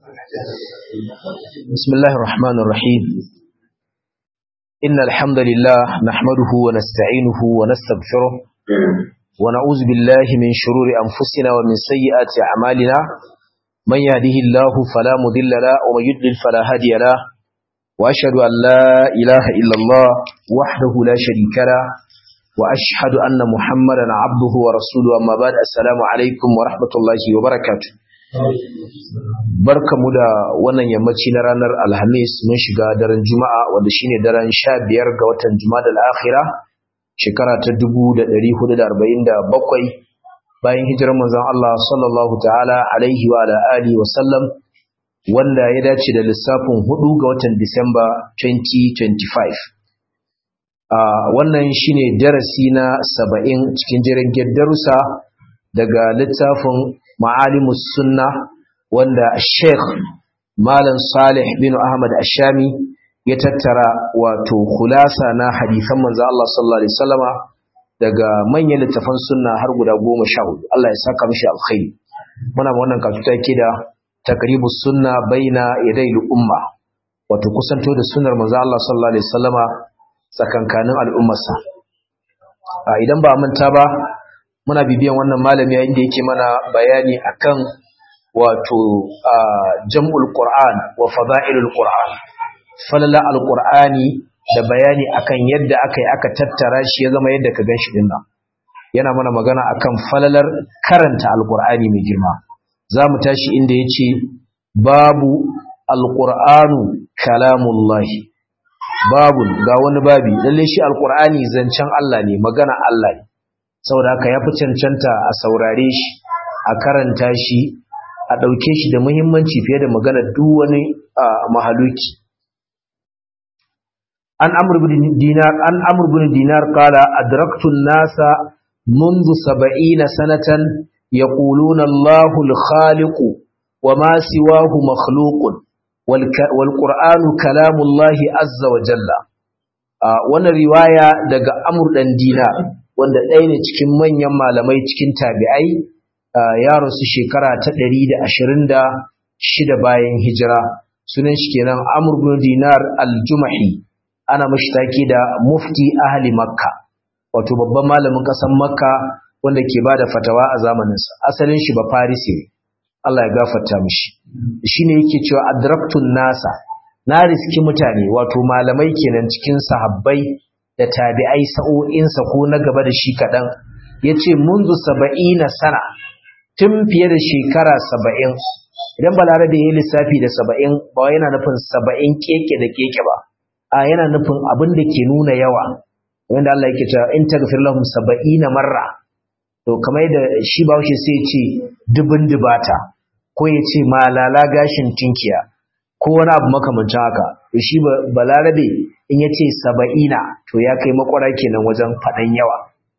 بسم الله الرحمن الرحيم إن الحمد لله نحمده ونستعينه ونستغفره ونعوذ بالله من شرور أنفسنا ومن سيئات أعمالنا من يهده الله فلا مضل له ومن يضلل فلا هادي له وأشهد أن لا إله إلا الله وحده لا شريك له وأشهد أن محمدا عبده ورسوله أما بعد السلام عليكم ورحمة الله وبركاته. Barkamu da wannan yammaci na ranar Alhamis mun shiga daren Juma'a wanda shine daren 15 ga watan Jumadal Akhira shekara ta 1447 bayan hijirar manzon Allah sallallahu ta'ala alaihi wa ala alihi wa sallam wanda ya dace da lissafin 4 ga watan Disamba 2025. Wannan shine darasi na 70 cikin jerin darussa daga littafin Ma'alimus Sunnah wanda Sheikh Malam Salih bin Ahmad Ashami ya tattara wato khulasa na hadisan manzo Allah sallallahu alaihi wasallama daga manyan littafan sunna har guda 14. Allah ya saka mishi alkhairi. Muna wannan kasuta yake da taqribus sunna baina yadayil umma wato kusanto da sunnar manzo Allah sallallahu alaihi wasallama tsakankanin al'ummarsa. Idan ba manta ba muna bibiyan wannan malami yayin da yake mana bayani akan wato jam'ul Qur'an wa fada'ilul Qur'an, falala al-Qur'ani da bayani akan yadda aka tattara shi ya zama yadda ka ganshi din nan. Yana mana magana akan falalar karanta al-Qur'ani mai girma. Zamu tashi inda yace babu al-Qur'anu kalamullahi. Babu ga wani babi lalle shi al-Qur'ani zancen Allah ne, magana Allah ne. Saboda haka yafi cancanta a saurare shi, a karanta shi, a ɗauke shi da muhimmanci fiye da magana duk wani mahaluki. An Amr bin Dinar qala adraktu an-nasa منذ 70 sanatan yaquluna Allahu al-khaliqu wa ma siwahu makhluqun wal Qur'anu kalamullahi azza wa jalla. Wannan riwaya daga Amr dan Dinar wanda ɗaya ne cikin manyan malamai cikin tabi'ai, ya rasu shekara ta 126 bayan hijira. Sunan shi kenan Amr ibn Dinar al-Jumahi, ana mashi take da mufti ahli Makka, wato babban malamin ƙasar Makka wanda ke bada fatawa a zamaninsa. Asalin shi ba Farisi ne, Allah ya gafarta mishi. Shine yake cewa adraktun nasa, na riski mutane wato malamai kenan cikin sahabbai da tabi'ai sa'o'insa ko na gaba da shi kaɗan, ya ce munzu 70 sana, tun fiye da shekara 70. Idan balarabe ya yi lissafi da 70 ba yana nufin 70 keke da keke ba, yana nufin abin da ke nuna yawa, wanda Allah yake cewa in taghfir lahum 70 marra, to kamar da shi Bahaushe sai ya ce dubun dubata, ko ya ce malala gashin tinkiya ko wani abu makamancin haka. Shi balarabe in ya ce 70 to ya kai makwara kenan wajen faɗan yawa.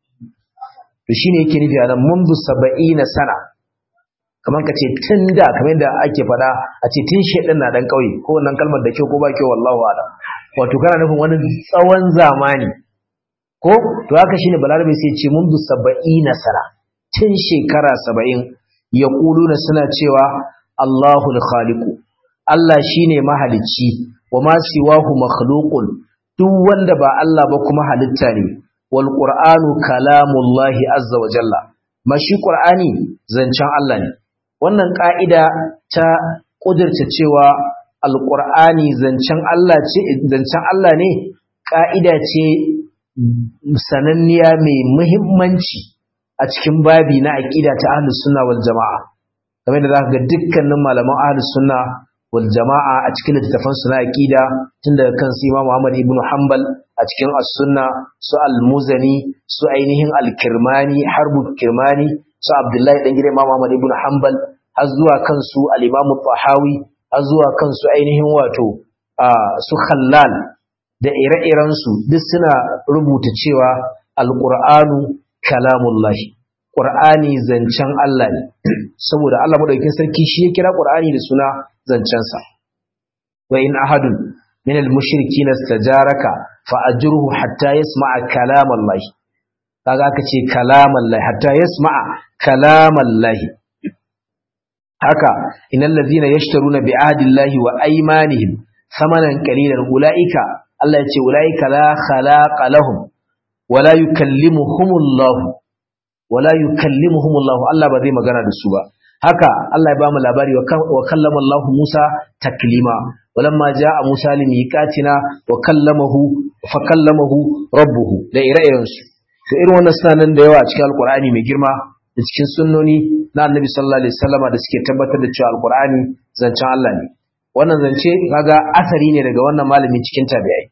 To shi ne yake nufi a nan mundu 70 sana, kamar ka ce tun da, kamar da ake faɗa a ce tun shaɗin na ɗan ƙauye, ko wannan kalmar da kyau ko ba kyau wallahu ala, wato kana nufin wani tsawon zamani ko to haka shine balarabe sai ce mundu 70 sana, tun shekara 70 yaquluna suna cewa Allahul khaliqu, Allah shine mahalicci, wa ma siwahu makhluqun, duk wanda ba Allah ba kuma halitta ne. Wal Qur'anu kalamullahi azza wa jalla, mashi Qur'ani zancen Allah ne. Wannan ka'ida ta kudirce cewa Al-Qur'ani zancen Allah ne, ka'ida ce sananniya mai muhimmanci a cikin babi na aqida ta ahlus sunna wal jamaa. Kamar da zaka ga dukkanin malaman ahlus sunna wal jama'a a cikin littafan su na aqida, tun daga kan su Imam Ahmad ibn Hanbal a cikin as-sunna, su al-Muzani, su ainihin al-Kirmani, Harbu Kirmani, su Abdullahi dan gidan Imam Ahmad ibn Hanbal, har zuwa kan su al-Imam Tahawi, har zuwa kan su ainihin wato su Khallal da ire-iren su, duk suna rubuta cewa al-Qur'anu kalamullahi, Qur'ani zancen Allah ne. Saboda Allah madaukakin sarki shi ya kira Qur'ani da suna zancensa. Wa in ahadun min al-mushrikin istajaraka fa ajruhu hatta yasma'a kalamallahi. Kaga aka ce kalamallahi, hatta yasma'a kalamallahi. haka innal ladzina yashtaruna bi ahdillahi wa aymanihim thamanan qalilan ulaika Allah yace ulaika la khalaqa lahum wala yukallimuhumullahu Allah ba zai magana da su ba. Haka Allah ya ba mu labari wa kallama Allah Musa taklima walamma jaa Musa limiqatina wa kallamahu rabbuhu da ire-iren su. To irin wannan suna nan da yawa a cikin Alqur'ani mai girma da cikin sunnoni na Annabi sallallahu alaihi wasallama da suke tabbatar da cewa Alqur'ani zancen Allah ne. Wannan zance kaga asari ne daga wannan malami cikin tabi'ai.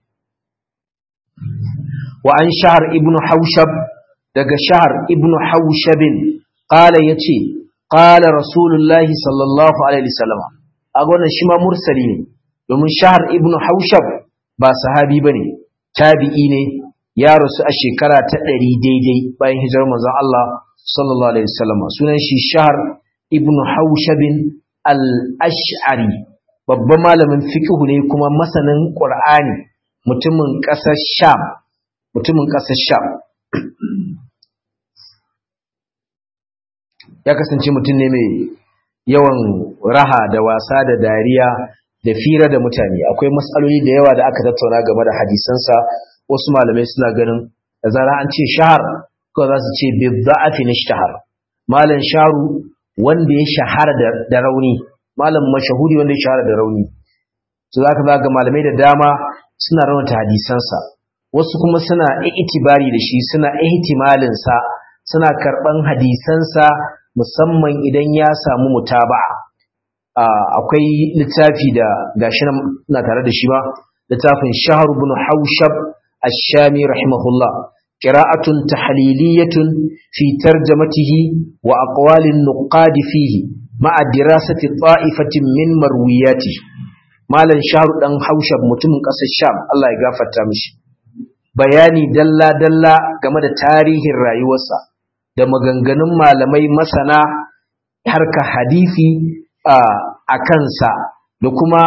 Wa an Shahr ibn Hawshab daga Shahr ibn Hawshabin qala yace qala Rasulullahi sallallahu alaihi wasallam aga wannan shi ma mursali ne domin Shahr ibn Hawshab ba sahabi bane tabi'i ne ya rasu a shekara ta 100 daidai bayan hijirar manzon Allah sallallahu alaihi wasallam sunan shi Shahr ibn Hawshabin al-Ash'ari babban malamin fiqh ne kuma masanin Qur'ani mutumin ƙasar Sham ya kasance mutum ne mai yawan raha da wasa da dariya da fira da mutane. Akwai matsaloli da yawa da aka tattauna game da hadisansa. Wasu malamai suna ganin da zara an ce shahar ko za su ce bidda'afi nishtahar, malam sharu wanda ya shahara da rauni, malam mashahuri wanda ya shahara da rauni. So zaka ga malamai da dama suna raunata hadisansa, wasu kuma suna itibari da shi, suna ihtimalin sa, suna karban hadisansa musamman idan ya samu mutaba'a. Akwai littafi da gashi na tare da shi ba, littafin Shahr ibn Hawshab ash-Shami rahimahullah, qira'atun tahliliyatun fi tarjamatihi wa aqwalin nuqad fihi ma'a dirasati ta'ifatin min marwiyati. Malam Shahr dan Hawshab mutumin kasar Sham, Allah ya gafarta mishi, bayani dalla dalla game da tarihin rayuwarsa da maganganun malamai masana harka hadisi a kansa da kuma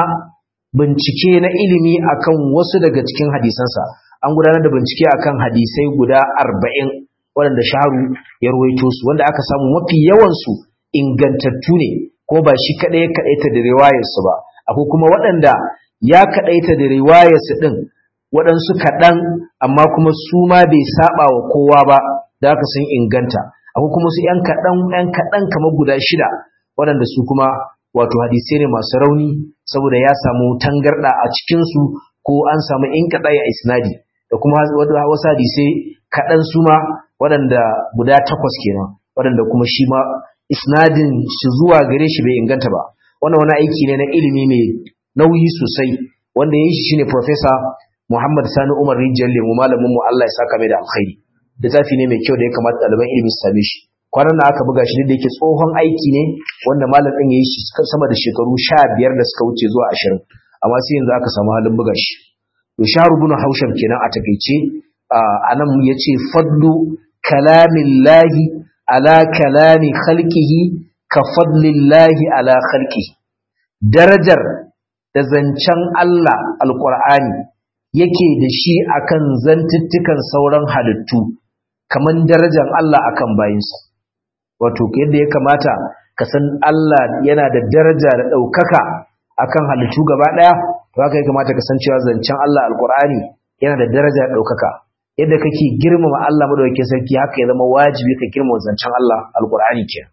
bincike na ilimi akan wasu daga cikin hadisansa. An gudanar da bincike akan hadisai guda 40 waɗanda Shahru ya ruwaito su, wanda aka samu mafi yawansu ingantattu ne, ko ba shi kaɗai kaɗaita da riwayarsu ba. Akwai kuma waɗanda ya kaɗaita da riwayarsu ɗin, waɗansu kaɗan amma kuma su ma bai saɓa wa kowa ba da aka sun inganta. Akwai kuma su ‘yan kaɗan kamar guda 6 waɗanda su kuma wato hadisai ne masu rauni saboda ya samu tangarɗa a cikinsu ko an samu inkaɗai a isnadi, da kuma wasu hadisai kaɗan su ma waɗanda guda 8 kenan, waɗanda kuma shi ma isnadin shi zuwa gare shi bai inganta ba. Wannan wani aiki ne na ilimi mai nauyi sosai wanda ya yi shi shine Professor Muhammad Sani Umar Rijiyar Lemu, malamin mu Allah ya saka mai da alkhairi. Littafi ne mai kyau da ya kamata ɗaliban ilimi su same shi. Kwanan nan aka buga shi da yake tsohon aiki ne wanda malam ɗin ya yi shi sama da shekaru 15 da suka wuce zuwa 20, amma sai yanzu aka samu halin buga shi. To Shahr ibn Hawshab kenan a takeice. Anan yace fadlu kalamillahi ala kalami khalqihi ka fadlillahi ala khalqihi. Darajar da zancen Allah alqur'ani yake da shi akan zantuttukan sauran halittu kaman darajar Allah akan bayinsa. Wato yadda ya kamata ka san Allah yana da daraja da ɗaukaka akan halittu gaba ɗaya, to haka ya kamata ka san cewa zancen Allah alqur'ani yana da daraja da ɗaukaka. Yadda kake girmama Allah madaukakin sarki, haka ya zama wajibi ka girmama zancen Allah alqur'ani ke.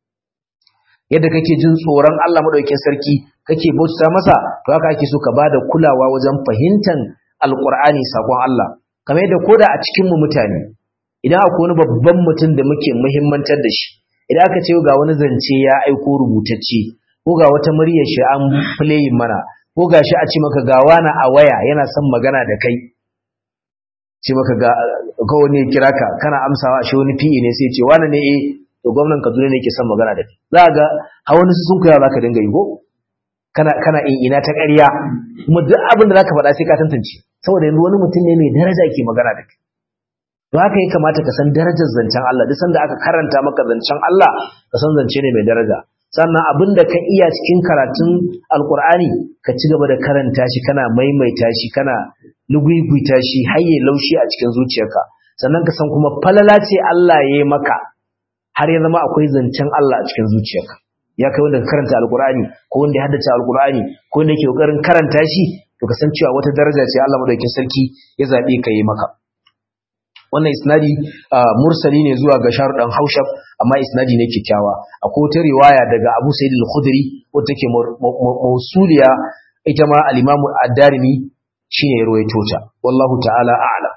Yadda kake jin tsoron Allah madaukakin sarki, kake bauta masa, to haka ake so ka bada kulawa wajen fahimtar alqur'ani, sakon Allah. Kamar yadda koda a cikin mu mutane, idan akwai wani babban mutum da muke muhimmantar da shi, idan aka ce ga wani zance ya aiko rubutacce, ko ga wata muryar shi an playing mana, ko ga shi a ce maka ga wani a waya yana son magana da kai, ce maka ga kawai ne kira ka kana amsawa, shi wani PA ne sai ce wani ne to gwamnan Kaduna ne yake son magana da kai. Za ga hawan su sun koya zaka dinga yi ko kana ina ta ƙarya, kuma duk abin da zaka faɗa sai ka tantance, saboda yanzu wani mutum ne mai daraja ke magana da kai. To haka ya kamata ka san darajar zancen Allah. Duk sanda aka karanta maka zancen Allah, ka san zance ne mai daraja. Sannan abinda ka iya cikin karatun alkur'ani, ka ci gaba da karanta shi, kana maimaita shi, kana lugugguita shi har ya laushi a cikin zuciyarka. Sannan ka san kuma falala ce Allah ya yi maka har ya zama akwai zancen Allah a cikin zuciyarka. ya kai wanda ka karanta alqur'ani ko wanda ya haddace alqur'ani ko wanda yake kokarin karanta shi to ka san cewa wata daraja ce Allah madaukakin sarki ya zabe ka yi maka. Wannan isnadi mursali ne zuwa ga Shahr dan Haushab amma isnadi ne kikkiawa. Akwai wata riwaya daga Abu Sa'id al-Khudri wacce take mausuliya, ita ma al-Imam ad-Darimi shine ya ruwaito ta, wallahu ta'ala a'lam.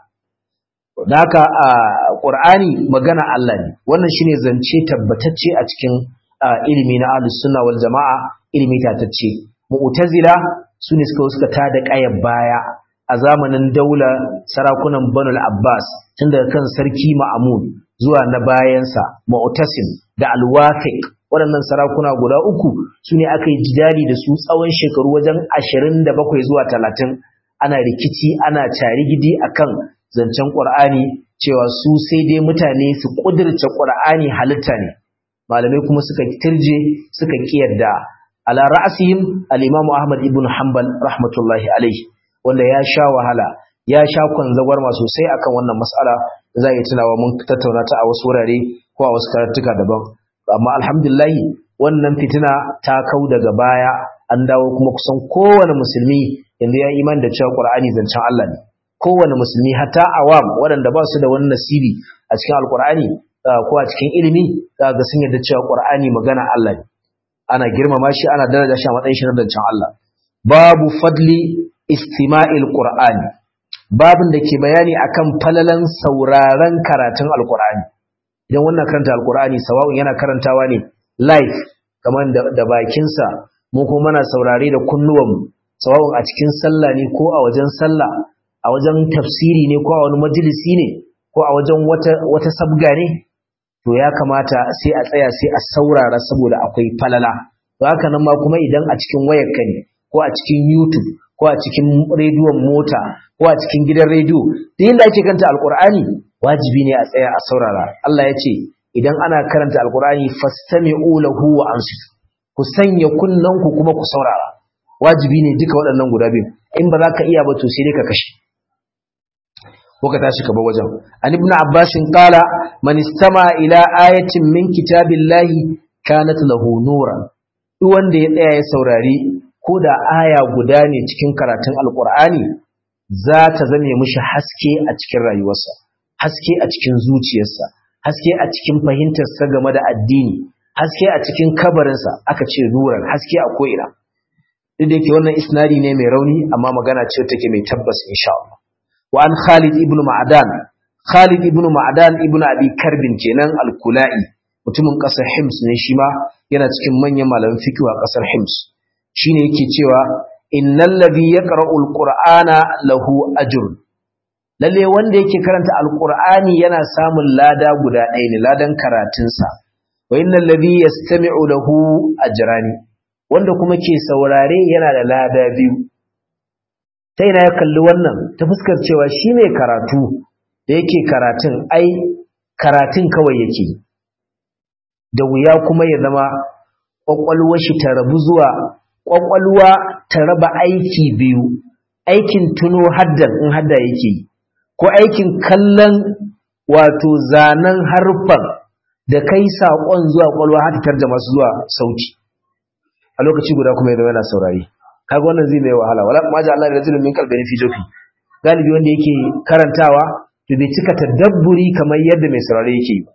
Haka Qur'ani magana Allah ne, wannan shine zance tabbatacce a cikin ilimi na Ahlus Sunna wal Jama'a, ilimi tatacce. Mu'tazila sune suka tada ƙayar baya a zamanin daular sarakunan Banu al-Abbas, tun daga kan sarki Ma'mun zuwa na bayansa Mu'tasim da Al-Wafiq. Waɗannan sarakuna guda uku sune aka yi jidali da su tsawon shekaru wajen 27 zuwa 30, ana rikici ana tarigidi akan zancen Qur'ani, cewa su sai dai mutane su kudirce Qur'ani halitta ne. Malamai kuma suka tirje suka kiyarda. Ala ra'sihim al-Imam Ahmad ibn Hanbal rahmatullahi alayhi, wanda ya sha wahala, ya sha kwanzagwarma sosai akan wannan mas'ala. Za a yi tunawa mun tattauna ta a wasu wurare ko a wasu karatuka daban. Amma alhamdulillah wannan fitina ta kau daga baya, an dawo kuma kusan kowane musulmi yanzu ya iman da cewa Qur'ani zancen Allah ne. Kowane musulmi hatta awam waɗanda ba su da wani nasibi a cikin Alƙur'ani ko a cikin ilimi ga sun yarda cewa Qur'ani magana Allah ne. Ana girmama shi, ana daraja shi a matsayin shi na zancen Allah. Babu fadli istima'il Qur'ani, babin da ke bayani akan falalan sauraron karatun Alƙur'ani. Idan wannan karanta Alƙur'ani sawa'un yana karantawa ne live kamar da bakinsa, mu kuma muna saurare da kunnuwanmu, sawa'un a cikin sallah ne ko a wajen sallah, a wajen tafsiri ne ko a wani majalisi ne ko a wajen wata sabga ne, to ya kamata sai a tsaya sai a saurara saboda akwai falala. To haka nan ma kuma idan a cikin wayarka ne ko a cikin YouTube ko a cikin rediyon mota ko a cikin gidan rediyo, duk inda ake karanta Alƙur'ani wajibi ne a tsaya a saurara. Allah ya ce idan ana karanta Alƙur'ani fastami'u lahu wa ansitu, ku sanya kunnanku kuma ku saurara. Wajibi ne duka waɗannan guda biyu. In ba za ka iya ba to sai dai ka kashe ko ka tashi ka bar wajen. An ibn Abbas qala man istama ila ayatin min kitabillahi kanat lahu nuran. Duk wanda ya tsaya ya saurari ko da aya guda ne cikin karatun Alƙur'ani, za ta zame mishi haske a cikin rayuwarsa, haske a cikin zuciyarsa, haske a cikin fahimtarsa game da addini, haske a cikin kabarinsa. Aka ce nuran, haske a ko'ina. Duk da yake wannan isnadi ne mai rauni amma magana ce take mai tabbas insha Allah. Wa an Khalid ibn Ma'dan ibn Abi Karbin kenan al-Kula'i, mutumin kasar Hims ne shi ma, yana cikin manyan malaman fiqh a kasar Hims. Shine yake cewa innal ladhi yaqra'ul qur'ana lahu ajrun, lalle wanda yake karanta alqur'ani yana samun lada guda ɗaya ne, ladan karatunsa. Wa innal ladhi yastami'u lahu ajrani, wanda kuma ke saurare yana da lada biyu. Ta ina ya kalli wannan? Ta fuskar cewa shi mai karatu da yake karatun ai karatun kawai yake, da wuya kuma ya zama ƙwaƙwalwar shi ta rabu zuwa ƙwaƙwalwa ta raba aiki biyu, aikin tuno haddan in hadda yake yi, ko aikin kallon wato zanen harfan da kai saƙon zuwa ƙwaƙwalwa har ta tarjama su zuwa sauti a lokaci guda kuma ya zama yana saurari. Kaga wannan zai mai wahala. Wala ma ja Allah rajulun min qalbin fi jawfi, galibi wanda yake karantawa to bai cika tadabburi kamar yadda mai saurare yake yi.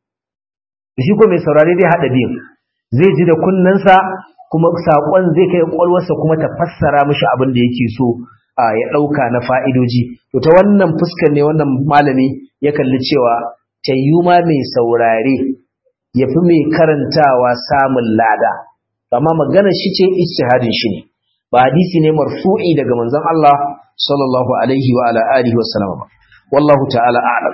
Shi ko mai saurare zai hada biyu, zai ji da kunnensa kuma saƙon zai kai ƙwaƙwalwarsa kuma ta fassara mishi abin da yake so ya ɗauka na fa'idoji. To ta wannan fuskar ne wannan malami ya kalli cewa tayyuma mai saurare ya fi mai karantawa samun lada. Amma maganar shi ce ijtihadin shi ne, ba hadisi ne marfu'i daga manzon Allah sallallahu alaihi wa ala alihi wa sallam ba. Wallahu ta'ala a'lam.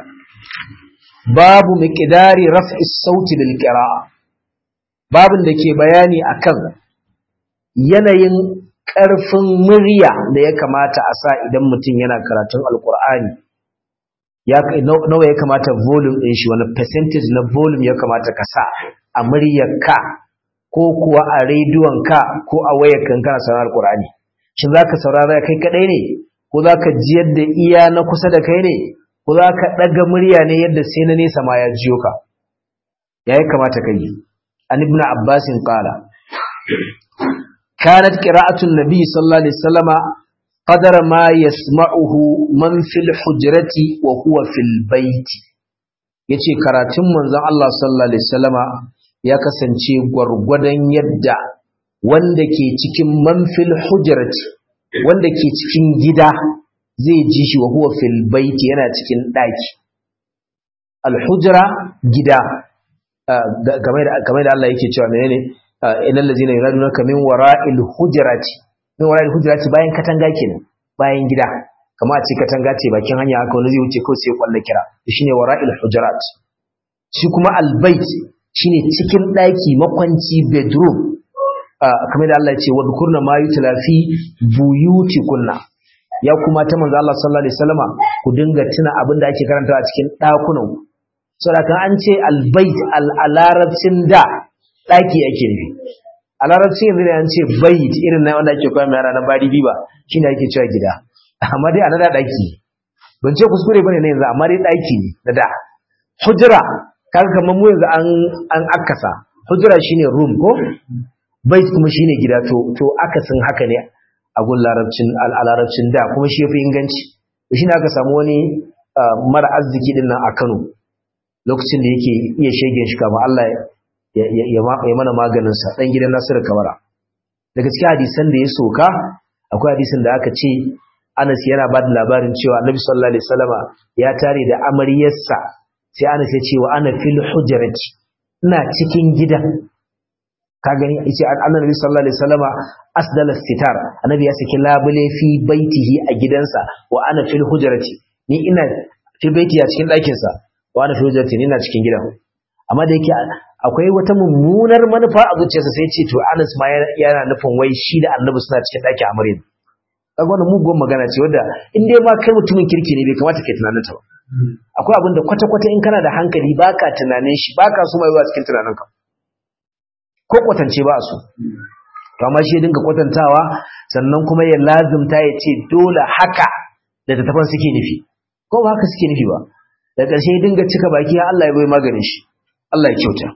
Babu miqdari raf'i sauti bil qira'a, babin da ke bayani akan yanayin ƙarfin murya da ya kamata a sa idan mutum yana karatun alkur'ani. Nawa ya kamata volume ɗin shi, wani percentage na volume ya kamata ka sa a muryarka ko kuwa a rediyonka ko a wayarka kana sauraron alkur'ani. Shin za ka saurara kai kaɗai ne, ko za ka ji yadda iya na kusa da kai ne, ko za ka ɗaga murya ne yadda sai na nesa ma ya jiyo ka? Ya yi kamata ka yi. an ibn Abbas qala kanat qira'atu an-nabi sallallahu alaihi wasallama qadara ma yasma'uhu man fil hujrati wa huwa fil baiti. Yace karatun manzon Allah sallallahu alaihi wasallama ya kasance gwargwadon yadda wanda ke cikin manfil hujrati, wanda ke cikin gida zai ji shi wa huwa fil baiti, yana cikin daki. Al hujra gida, kamar da Allah yake cewa menene innal ladzina yuradunaka min wara'il hujrati bayan katanga kenan, bayan gida. Kama a ce katanga ce bakin hanya haka wani zai wuce kawai sai kwalla kira, shine wara'il hujurat. Shi kuma al bait shine cikin daki, makwanci, bedroom. Kamar da Allah ya ce wadkurna ma yutla fi buyutikunna, ya kuma ta manzo Allah sallallahu alaihi wasallama ku dinga tuna abin da ake karantawa a cikin dakunan. Saboda an ce albayt al-arabcin da daki ake nufi. Al-arabcin yanzu ne an ce bayt irin na wanda ake koya mai yara na bari biba shine ake cewa gida, amma dai ana da daki. Ban ce kuskure bane ne yanzu, amma dai daki ne da da. Hujra kaga kamar mu yanzu an akasa, hujra shine room ko bait kuma shine gida, to akasin haka ne a gun larabcin da, kuma shi yafi inganci. Shine aka samu wani mara arziki din nan a Kano lokacin da yake iya shegen shi kama Allah ya mana maganin sa, dan gidan Nasiru Kabara. Daga cikin hadisan da ya soka akwai hadisin da aka ce Anas yana ba da labarin cewa Annabi sallallahu alaihi wasallama ya tare da amaryarsa, sai Anas ya ce wa ana fil hujrati, ina cikin gidan. Ka gani yace Annabi sallallahu alaihi wasallama asdala sitar, Annabi ya saki labule fi baitihi a gidansa, wa ana fil hujrati, ni ina fil baiti a cikin ɗakin sa, wa ana fil hujrati, ni ina cikin gidan. Amma da yake akwai wata mummunar manufa a zuciyarsa, sai ce to Anas ma yana nufin wai shi da Annabi suna cikin ɗakin amarya. Kaga wannan mugun magana ce wanda in dai ma kai mutumin kirki ne bai kamata kai tunanin ta ba. Akwai abin da kwata-kwata in kana da hankali baka tunanin shi, baka so mai zuwa cikin tunaninka, ko kwatance ba su. To amma shi dinga kwatantawa, sannan kuma ya lazimta ya ce dole haka da tattafan suke nufi, ko ba haka suke nufi ba. Da ƙarshe ya dinga cika baki ya Allah ya bai maganin shi, Allah ya kyauta.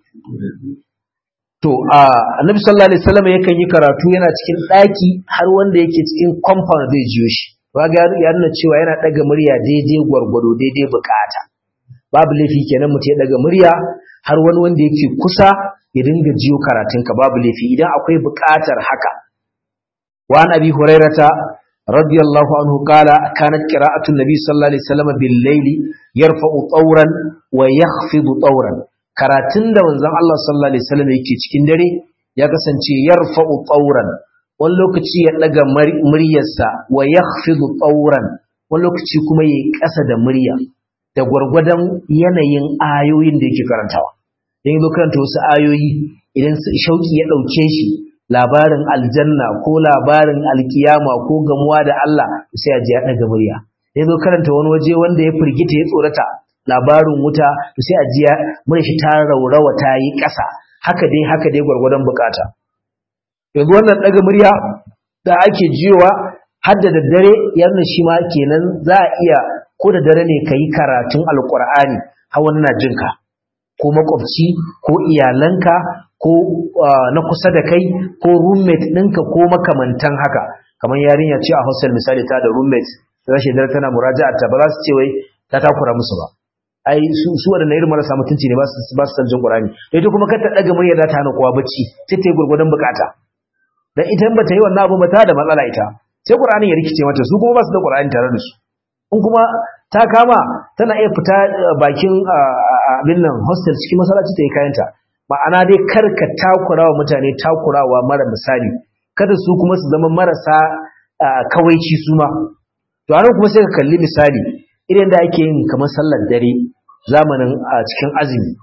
To Annabi sallallahu alaihi wasallam yakan yi karatu yana cikin ɗaki, har wanda yake cikin compound zai jiyo shi. Kaga ya nuna cewa yana daga murya daidai gwargwado, daidai bukata. Babu laifi kenan mutum ya daga murya har wani wanda yake kusa ya dinga jiyo karatunka, babu laifi idan akwai buƙatar haka. Wa an Abi Hurairata radiyallahu anhu qala kanat qira'atu an-nabi sallallahu alaihi wasallam bil-layli yarfa'u tawran wa yakhfidu tawran. Karatun da manzon Allah sallallahu alaihi wasallam yake cikin dare ya kasance yarfa'u tawran, wani lokaci ya daga muryarsa, wa yakhfidu tawran, wani lokaci kuma yayi ƙasa da murya da gwargwadon yanayin ayoyin da yake karantawa. Dan yazo karanta wasu ayoyi, idan shauki ya dauke shi, labarin aljanna ko labarin alkiyama ko gamuwa da Allah, sai ya ji ya daga murya. Yazo karanta wani waje wanda ya firgita ya tsorata, labarin wuta, sai a ji murya shi ta raurawa ta yi ƙasa. Haka dai gwargwadon bukata. Yanzu wannan daga murya da ake jiyowa har da daddare, yana shi ma kenan za a iya ko da dare ne kai karatun alqur'ani har wani na jinka, ko makwabci ko iyalanka ko na kusa da kai ko roommate ɗinka ko makamantan haka. Kamar yarinya ce a hostel misali, ta da roommate, rashin dare tana muraja'a ta, ba za su ce wai ta takura musu ba. Ai su waɗanda irin marasa mutunci ne, ba su san jin Qur'ani. Ita kuma kar ta daga murya za ta hana kowa bacci, sai ta yi gurgurdan bukata. Dan ita in bata yi wannan abu ba ta da matsala ita, sai Qur'ani ya rikice mata, su kuma ba su da Qur'ani tare da su. In kuma ta kama tana iya fita bakin abin nan hostel cikin masallaci ta yi kayanta. Ma'ana dai kar ka takurawa mutane takurawa mara misali, kada su kuma su zama marasa kawaici su ma. To anan kuma sai ka kalli misali irin da ake yin kamar sallar dare zamanin a cikin azumi,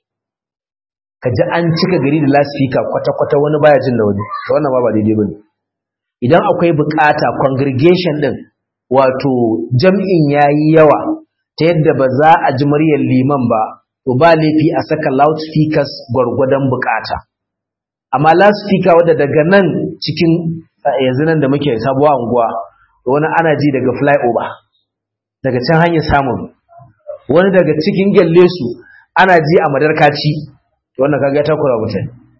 ka ji an cika gari da lasfika kwata-kwata, wani baya jin da wani, to wannan ba daidai bane. Idan akwai bukata congregation din, wato jam'in yayi yawa ta yadda ba za a ji muryar liman ba, to ba laifi a saka loudspeakers gwargwadon bukata. Amma loudspeaker wadda daga nan cikin yanzu nan da muke sabuwa unguwa, wani ana ji daga flyover, daga can hanyar samun, wani daga cikin gyalle su ana ji a madarkaci, to wannan kaga ya takura mutane.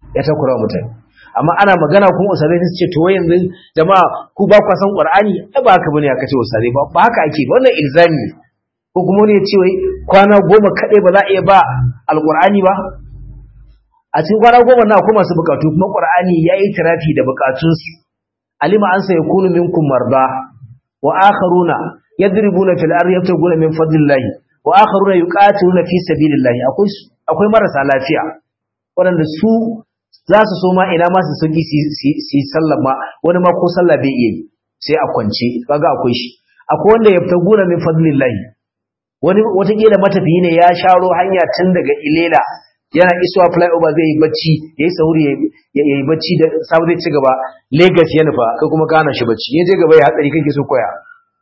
ya takura mutane. Amma ana magana kuma ustazai su ce to yanzu jama'a ku ba ku san Qur'ani ba haka bane aka ce ustazai ba haka ake ba, wannan ilzami ko kuma ne ya ce wai kwana 10 kadai ba za a iya ba alqur'ani ba. A cikin kwana 10 na akwai masu bukatu kuma Qur'ani yayi tirafi da bukatunsu. Alima an sa yakunu minkum marda wa akharuna yadribuna fil ardi yabtaguna min fadlillah wa akharuna yuqatiluna fi sabilillah. Akwai marasa lafiya waɗanda su za su so ma ina ma su sauki su sallah ma, wani ma ko sallah bai iya yi sai a kwance, kaga akwai shi. Akwai wanda yabtaguna min fadlillah, wani watakila matafiyi ne ya sharo hanya tun daga Ilela yana isuwa flyover zai yi bacci yayi sauri yayi bacci da sabu zai ci gaba Lagos ya nufa, kai kuma kana shi bacci ya je gaba ya hatsari kake so koya.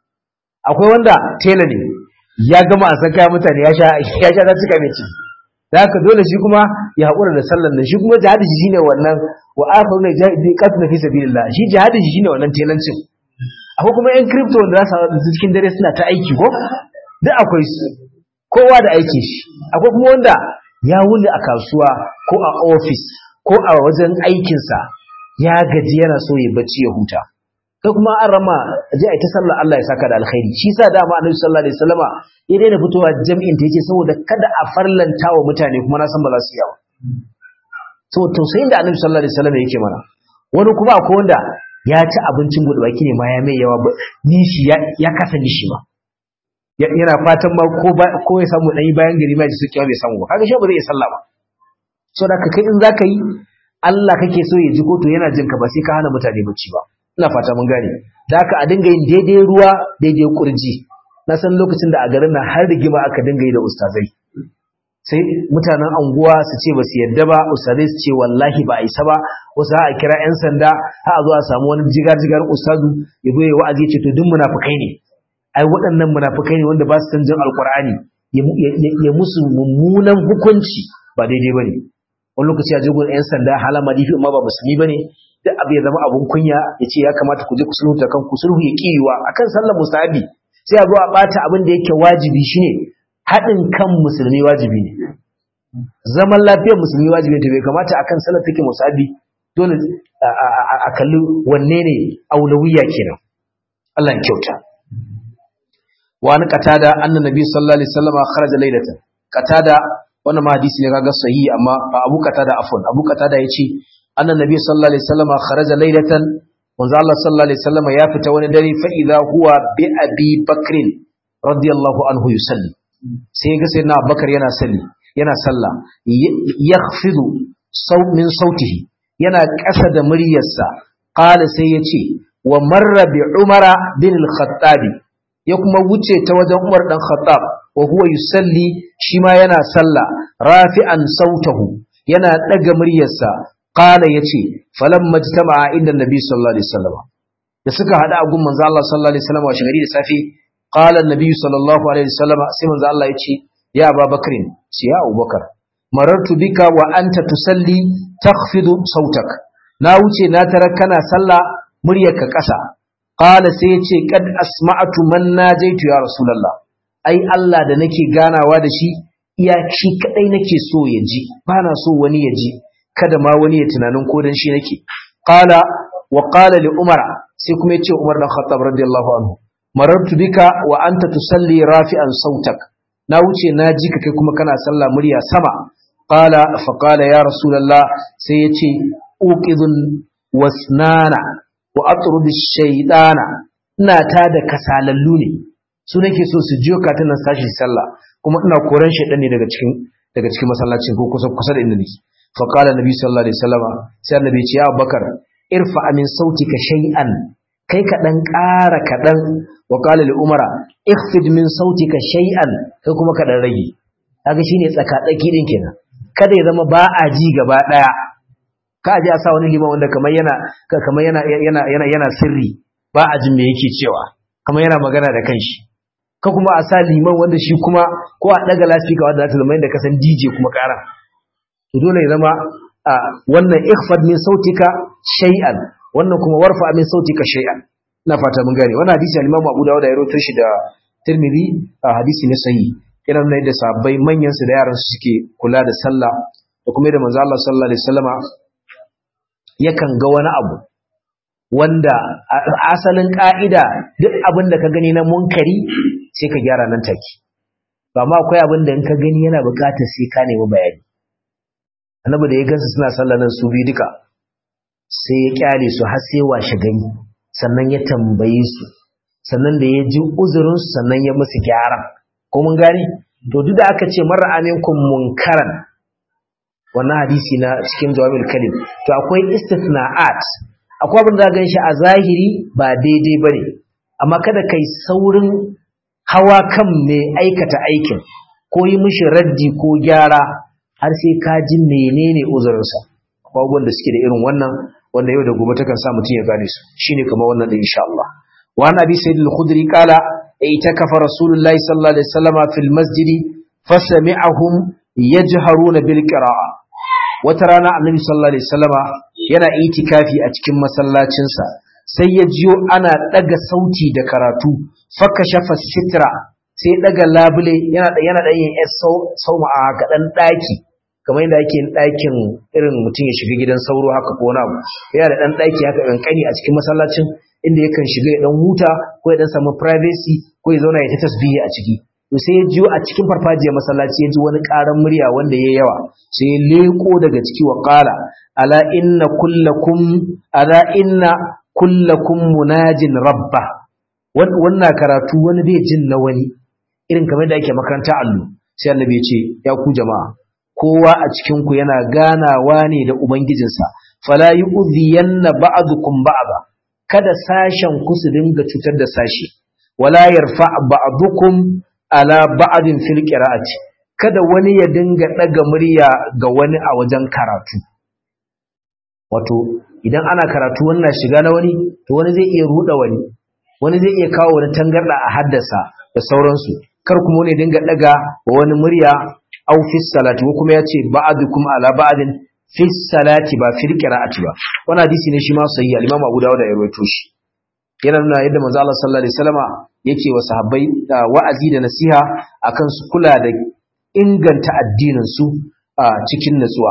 Akwai wanda tela ne ya gama a san kaya mutane ya sha ta cika mai ci, da haka dole shi kuma ya haƙura da sallan nan. Shi kuma jihadi shi shine wannan wa akharuna jihadi qatl fi sabilillah, shi jihadi shi shine wannan telancin. Akwai kuma yan crypto wanda za su cikin dare suna ta aiki ko duk akwai su, kowa da aikin shi. Akwai kuma wanda ya wuni a kasuwa ko a office ko a wajen aikinsa ya gaji yana so ya bacci ya huta, kai kuma an rama je ai ta sallar Allah ya saka da alkhairi. Shi sa dama Annabi sallallahu alaihi wasallama ya daina fitowa jami'in ta yake saboda kada a farlanta wa mutane, kuma na san ba za su yi ba. So tausayin da Annabi sallallahu alaihi wasallama yake mana. Wani kuma akwai wanda ya ci abincin bude baki ne ma ya mai yawa, nishi ya kasa nishi ma, yana fatan ma ko ya samu dan bayan gari ma ji suke bai samu ba, kaga shi ba zai sallah ba. So da kai in zaka yi Allah kake so ya ji ko to yana jin ka, ba sai ka hana mutane bacci ba. Ina fata mun gane. Da haka a dinga yin daidai ruwa daidai kurji. Na san lokacin da a garin nan har rigima aka dinga yi da ustazai, sai mutanen anguwa su ce ba su yadda ba, ustazai su ce wallahi ba a isa ba, wasu a kira yan sanda, ha a zo a samu wani jigar ustazu ya zo ya wa'azi ya ce to duk munafukai ne, ai waɗannan munafukai ne wanda ba su san jin alqur'ani, ya musu mummunan hukunci ba daidai bane. Wani lokaci a jigon yan sanda halama difi amma ba musulmi bane, duk abu ya zama abun kunya ya ce ya kamata ku je ku sulhu ta kanku, sulhu ya kiyiwa akan sallar musahabi, sai a zo a bata abin da yake wajibi shine haɗin kan musulmi wajibi ne, zaman lafiyar musulmi wajibi ne. To bai kamata akan sallar take musahabi dole a kalli wanne ne aulawiya kenan. Allah ya kyauta. Wa an qatada anna nabi sallallahu alaihi wasallam kharaja laylatan. Qatada wannan ma hadisi ne kaga sahihi, amma Abu Qatada afwan Abu Qatada yace anna nabi sallallahu alaihi wasallam kharaja laylatan, manzo Allah sallallahu alaihi wasallam ya fita wani dare, fa idha huwa bi Abi Bakr radiyallahu anhu yusalli, sai ga sayyidina Abubakar yana sallah, yakhfidu min sautihi, yana ƙasa da muryarsa. Qala sai yace wa marra bi Umara bin al-Khattab, ya kuma wuce ta wajen Umar dan Khattab, wa huwa yusalli, shi ma yana sallah, rafi'an sautahu, yana daga muryarsa. Qala yace falamma jtama'a inda Nabi sallallahu alaihi wasallam, da suka hada a gun manzo Allah sallallahu alaihi wasallam washe gari da safe, qala Nabi sallallahu alaihi wasallam, sai manzo Allah yace ya Abu Bakr, ce ya Abu Bakar, marartu bika wa anta tusalli takhfidu sautak, na wuce na tarar kana sallah muryarka ƙasa. Qala sai yace kad asma'tu man najaitu ya rasulullah, ai Allah da nake ganawa da shi iya shi kadai nake so ya ji, bana so wani ya ji, kada ma wani ya tunanin ko dan shi nake. Qala wa qala li Umar, sai kuma yace Umar dan Khattab radiyallahu anhu, marartu bika wa anta tusalli rafi'an sautak, na wuce na ji ka kai kuma kana sallah murya sama. Qala fa qala ya rasulullah, sai yace uqidun wasnana wa atrudu shaytana, ina ta da kasalallu ne, su nake so su jiyo ka tana sashi sallah, kuma ina koran shaytan ne daga cikin masallacin ko kusa da inda nake. Fa qala nabi sallallahu alaihi wasallam, sai annabi ya ce ya Abubakar, irfa min sautika shay'an, kai ka dan ƙara kadan. Wa qala li Umara, ikhfid min sautika shay'an, kai kuma ka dan rage. Kaga shine tsaka tsaki din kenan, kada ya zama ba a ji gaba daya, ka ji a sa wani liman wanda kamar yana sirri, ba a jin me yake cewa, kamar yana magana da kanshi. Ka kuma a sa liman wanda shi kuma ko a daga lasfika wanda za ta zama yadda ka san DJ kuma ƙara. To dole ya zama wannan ikhfad min sautika shay'an, wannan kuma warfa min sautika shay'an. Ina fata mun gane. Wannan hadisi al-Imam Abu Dawud ya rawaito shi da Tirmidhi, hadisi ne sahihi. Yana nuna da sahabbai manyan su da yaran su suke kula da sallah, da kuma da manzo Allah sallallahu alaihi wasallama yakan ga wani abu wanda asalin ka'ida duk abin da ka gani na munkari sai ka gyara nan take ba ma akwai abin da in ka gani yana buƙatar sai ka nemi bayani annabi da ya gansu suna sallar nan su bi duka sai ya kyale su har sai washe gani sannan ya tambaye su sannan da ya ji uzurin su sannan ya musu gyara ko mun gane to duk da aka ce marra aminkum munkaran wannan hadisi na cikin jawabul kalim to akwai istithna'at akwai abin da za ganshi a zahiri ba daidai bane amma kada kai saurin hawa kan mai aikata aikin ko yi mishi raddi ko gyara har sai ka ji menene uzurinsa akwai abubuwan da suke da irin wannan wanda yau da gobe takan sa mutum ya gane su shine kamar wannan din insha Allah wa nabi sayyid al-khudri qala itakafa rasulullahi sallallahu alaihi wasallam fil masjidi fasami'ahum yajharuna bil qira'a wata rana annabi sallallahu alaihi wasallam yana itikafi a cikin masallacinsa sai ya jiyo ana daga sauti da karatu fakashafa sitra sai daga labule yana da yin sauma a ga dan daki kamar yadda yake dakin irin mutum ya shiga gidan sauro haka ko wani abu yana da dan daki haka kankani a cikin masallacin inda yakan shiga ya dan huta ko ya dan samu privacy ko ya zauna ya ta tasbihi a ciki to sai ya jiyo a cikin farfajiyar masallaci ya ji wani karan murya wanda yayi yawa sai ya leko daga ciki wa qala ala inna kullakum munajin rabba wannan karatu wani bai jin na wani irin kamar da ake makaranta allo sai annabi ya ce ya ku jama'a kowa a cikin ku yana ganawa ne da ubangijinsa fala yu'dhiyanna ba'dukum ba'da kada sashen ku su dinga cutar da sashi wala yarfa ba'dukum ala ba'din fil qira'ati kada wani ya dinga daga murya ga wani a wajen karatu wato idan ana karatu wannan shiga na wani to wani zai iya ruda wani zai iya kawo wani tangarda a haddasa da sauransu kar kuma wani dinga daga wa wani murya au fi salati ko kuma yace ba'dukum ala ba'din fi salati ba fil qira'ati ba wannan hadisi ne shi ma sahihi al-Imam Abu Dawud ya rawaito shi yana nuna yadda manzo Allah sallallahu alaihi wasallama yake wa sahabbai wa'azi da nasiha akan su kula da inganta addinin su cikin nutsuwa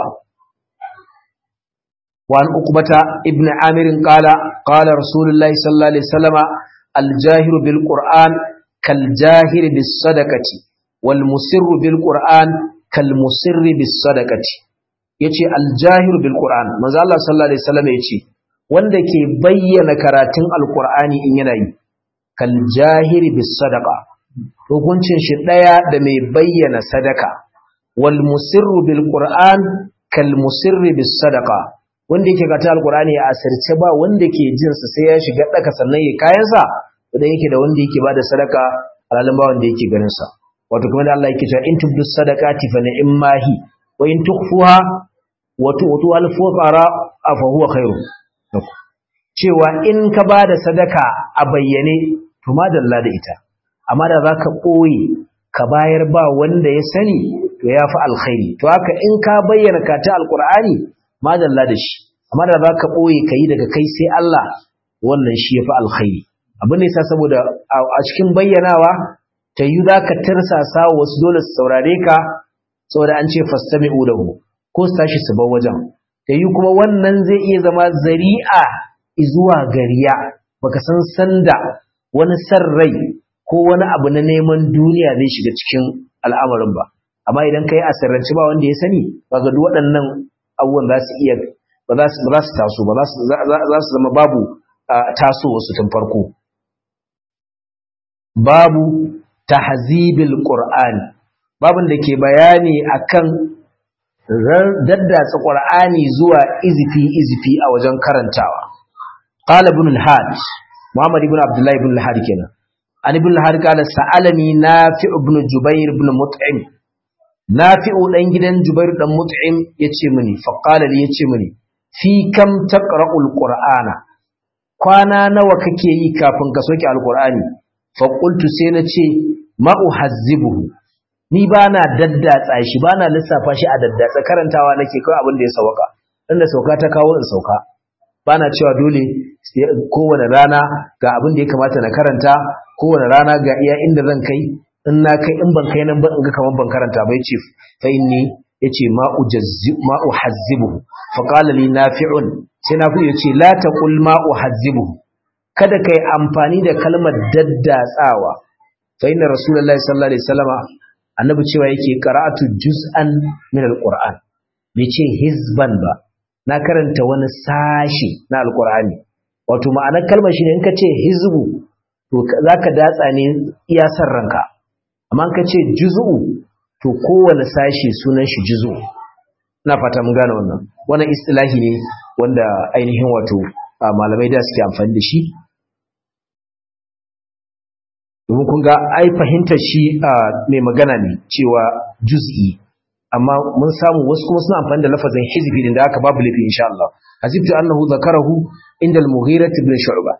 وعن عقبة ابن عامر قال رسول الله صلى الله عليه وسلم الجاهر بالقرآن كالجاهر بالصدقة والمسر بالقرآن كالمسر بالصدقة yace aljahir bil qur'an manzo Allah sallallahu alaihi wasallam yace wanda ke bayyana karatun alqur'ani in yana yi kal jahir bis sadaqa hukuncin shi daya da mai bayyana sadaka wal musirru bil qur'an kal musirri bis sadaqa wanda yake karatu alqur'ani a asirce ba wanda ke jin sa sai ya shiga daka sannan ya kayan sa idan yake da wanda yake bada sadaka alalin ba wanda yake ganin sa wato kuma da Allah yake cewa in tubdus sadaqati fa ni'mahi wa in tukhfuha wa tu'tu al-fuqara fa huwa khairun cewa in ka bada sadaka a bayyane to madalla da ita amma da zaka koyi ka bayar ba wanda ya sani to yafi alkhairi to haka in ka bayyana ka ta alqur'ani madalla da shi amma da zaka boye kai daga kai sai Allah wannan shi yafi alkhairi abin da yasa saboda a cikin bayyanawa tayi zaka tirsasa wasu dole su saurare ka saboda an ce fastami'u lahu ko su tashi su bar wajen tayi kuma wannan zai iya zama zari'a zuwa gariya baka san sanda wani sarrai ko wani abu na neman duniya zai shiga cikin al'amarin ba amma idan kai asirranci ba wanda ya sani kaga duk waɗannan abubuwan za su iya ba za su taso ba za su zama babu taso wasu tun farko babu tahzibil qur'ani babun da ke bayani akan daddatsa qur'ani zuwa izifi a wajen karantawa qala ibn al-had muhammad ibn abdullah ibn al-had kenan an ibn al-had qala sa'alani nafi' ibn jubair ibn mut'im nafi'u dan gidan Jubair dan Mut'im yace mini fa qala li yace mini fi kam taqra'ul qur'ana kwana nawa kake yi kafin ka soke alqur'ani fa qultu sai nace ma uhazzibuhu ni bana daddatsa shi bana lissafa shi a daddatsa karantawa nake kai abin da ya sauka dan da sauka ta kawo in sauka bana cewa dole kowane rana ga abin da ya kamata na karanta kowane rana ga iya inda zan kai in na kai in ban kai nan ba in ga kamar ban karanta ba yace fa inni yace ma uhazzibuhu fa qala li nafi'un sai nafi yace la taqul ma uhazzibuhu kada kai amfani da kalmar daddatsawa fa inna rasulullahi sallallahu alaihi wasallama annabi cewa yake qara'atu juz'an min alquran bai ce hizban ba na karanta wani sashi na alqur'ani wato ma'anar kalmar shine in ka ce hizbu to zaka datsa ne iya san ranka amma in ka ce juz'u to kowane sashi sunan shi juz'u ina fata mun gane wannan istilahi ne wanda ainihin wato malamai da suke amfani da shi domin kun ga ai fahimtar shi mai magana ne cewa juz'i amma mun samu wasu kuma suna amfani da lafazin hizbi din da aka babu lafi insha Allah hasibtu annahu zakarahu inda al-Mughira ibn Shu'bah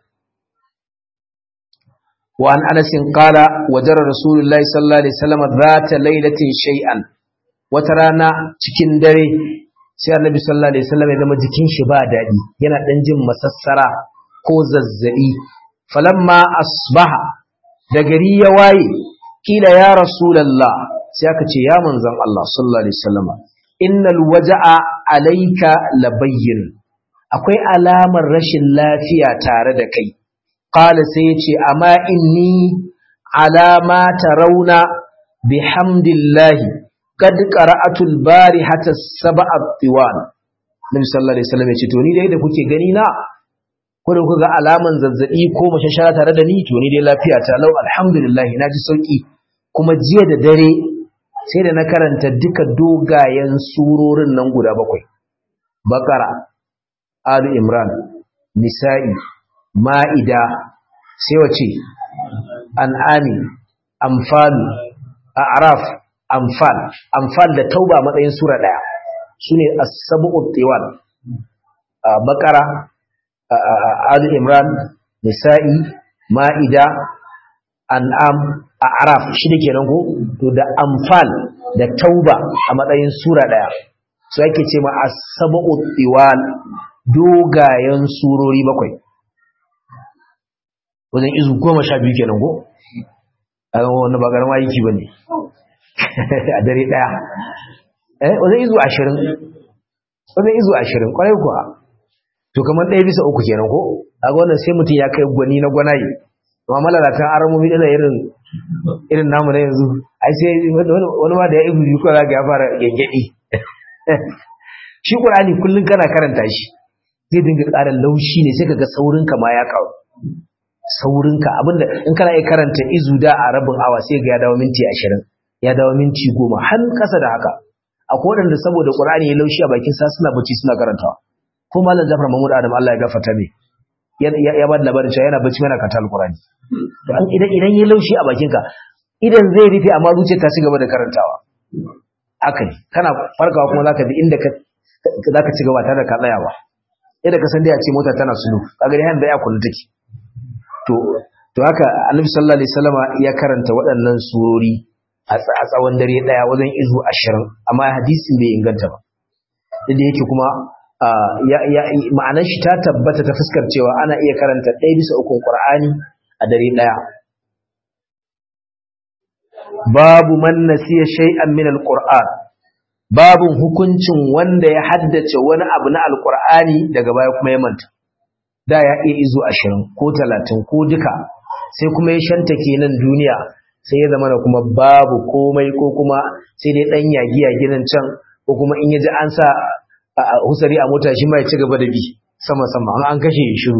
wa an Anas qala wajara Rasulullahi sallallahu alaihi wasallam dhata laylatin shay'an wata rana cikin dare sai Annabi sallallahu alaihi wasallam ya zama jikin shi ba dadi yana dan jin masassara ko zazzabi falamma asbaha da gari ya waye kila ya rasulullah sai aka ce ya manzon Allah sallallahu alaihi wasallam innal waja'a alayka labayyin akwai alamar rashin lafiya tare da kai qala sai yace amma inni alama tarawna bihamdillahi qad qara'atu al-barihata sab'a tiwan nabi sallallahu alaihi wasallam yace to ni dai da kuke gani na ko da kuka ga alaman zazzabi ko mashashara tare da ni to ni dai lafiya ta lau alhamdulillah naji sauki kuma jiya da dare sai da na karanta duka dogayen surorin nan guda 7 Baqara Ali Imran Nisa'i Ma'ida sai wace An'ami Anfal A'raf Anfal da Tauba matsayin sura daya sune as-sab'u tiwal Baqara Ali Imran Nisa'i Ma'ida An'am A'raf shi da kenan ko to da Anfal da Tauba a matsayin sura daya so yake ce ma as-sab'u tiwal dogayen surori 7 wajen izu 12 kenan ko wannan ba garma yake bane a dare daya wajen izu 20 wajen izu 20 kwarai kuwa to kamar 1/3 kenan ko kaga wannan sai mutun ya kai gwani na gwanaye amma malalatan aramomi da irin namu na yanzu ai sai wani ma da ya ibu ko zaka ya fara gengedi shi Qur'ani kullun kana karanta shi zai dinga ƙara laushi ne sai kaga saurinka ma ya kawo saurinka abinda in kana iya karanta izu da a rabin awa sai ga ya dawo minti 20 ya dawo minti 10 har kasa da haka akwai wanda saboda Qur'ani ya laushi a bakin sa suna bacci suna karantawa ko malam Jafar Mahmud Adam Allah ya gafarta mai ya ba da labarin cewa yana bacci yana karanta Al-Qur'ani to idan ya laushi a bakin ka idan zai rufe amma zuciyar ta ci gaba da karantawa haka ne kana farkawa kuma zaka bi inda zaka ci gaba tare da ka tsaya ba idan ka san dai a ce mota tana sulu kaga dai handa ya kullu take to haka Annabi sallallahu alaihi wasallama ya karanta waɗannan surori a tsawon dare daya wajen izu 20 amma hadisin bai inganta ba inda yake kuma ma'anar shi ta tabbata ta fuskar cewa ana iya karanta 1/3 Qur'ani a dare daya babu man nasiya shay'an min al-Qur'an babun hukuncin wanda ya haddace wani abu na al-Qur'ani daga baya kuma ya manta da ya iya izu 20 ko 30 ko duka sai kuma ya shantake nan duniya sai ya zama kuma babu komai ko kuma sai dai dan yagiya gidan can ko kuma in yaji an sa husari a mota shi ma ya ci gaba da bi sama an kashe shiru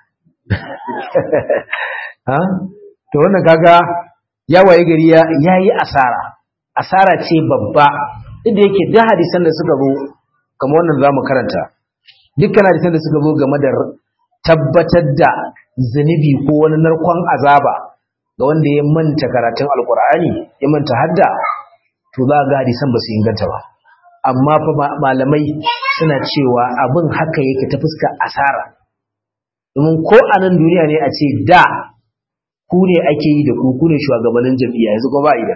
ha to wannan kaga ya waye gari yayi asara ce babba inda yake da hadisan da suka zo kamar wannan zamu karanta dukkan hadisan da suka zo game da tabbatar da zunubi ko wani narkon azaba ga wanda ya manta karatun alkur'ani ya manta hadda to za ga hadisan ba su inganta ba amma fa malamai suna cewa abin haka yake ta fuskar asara domin ko a nan duniya ne a ce da ku ne ake yi da ku ne shugabannin jam'iyya yanzu ko ba yi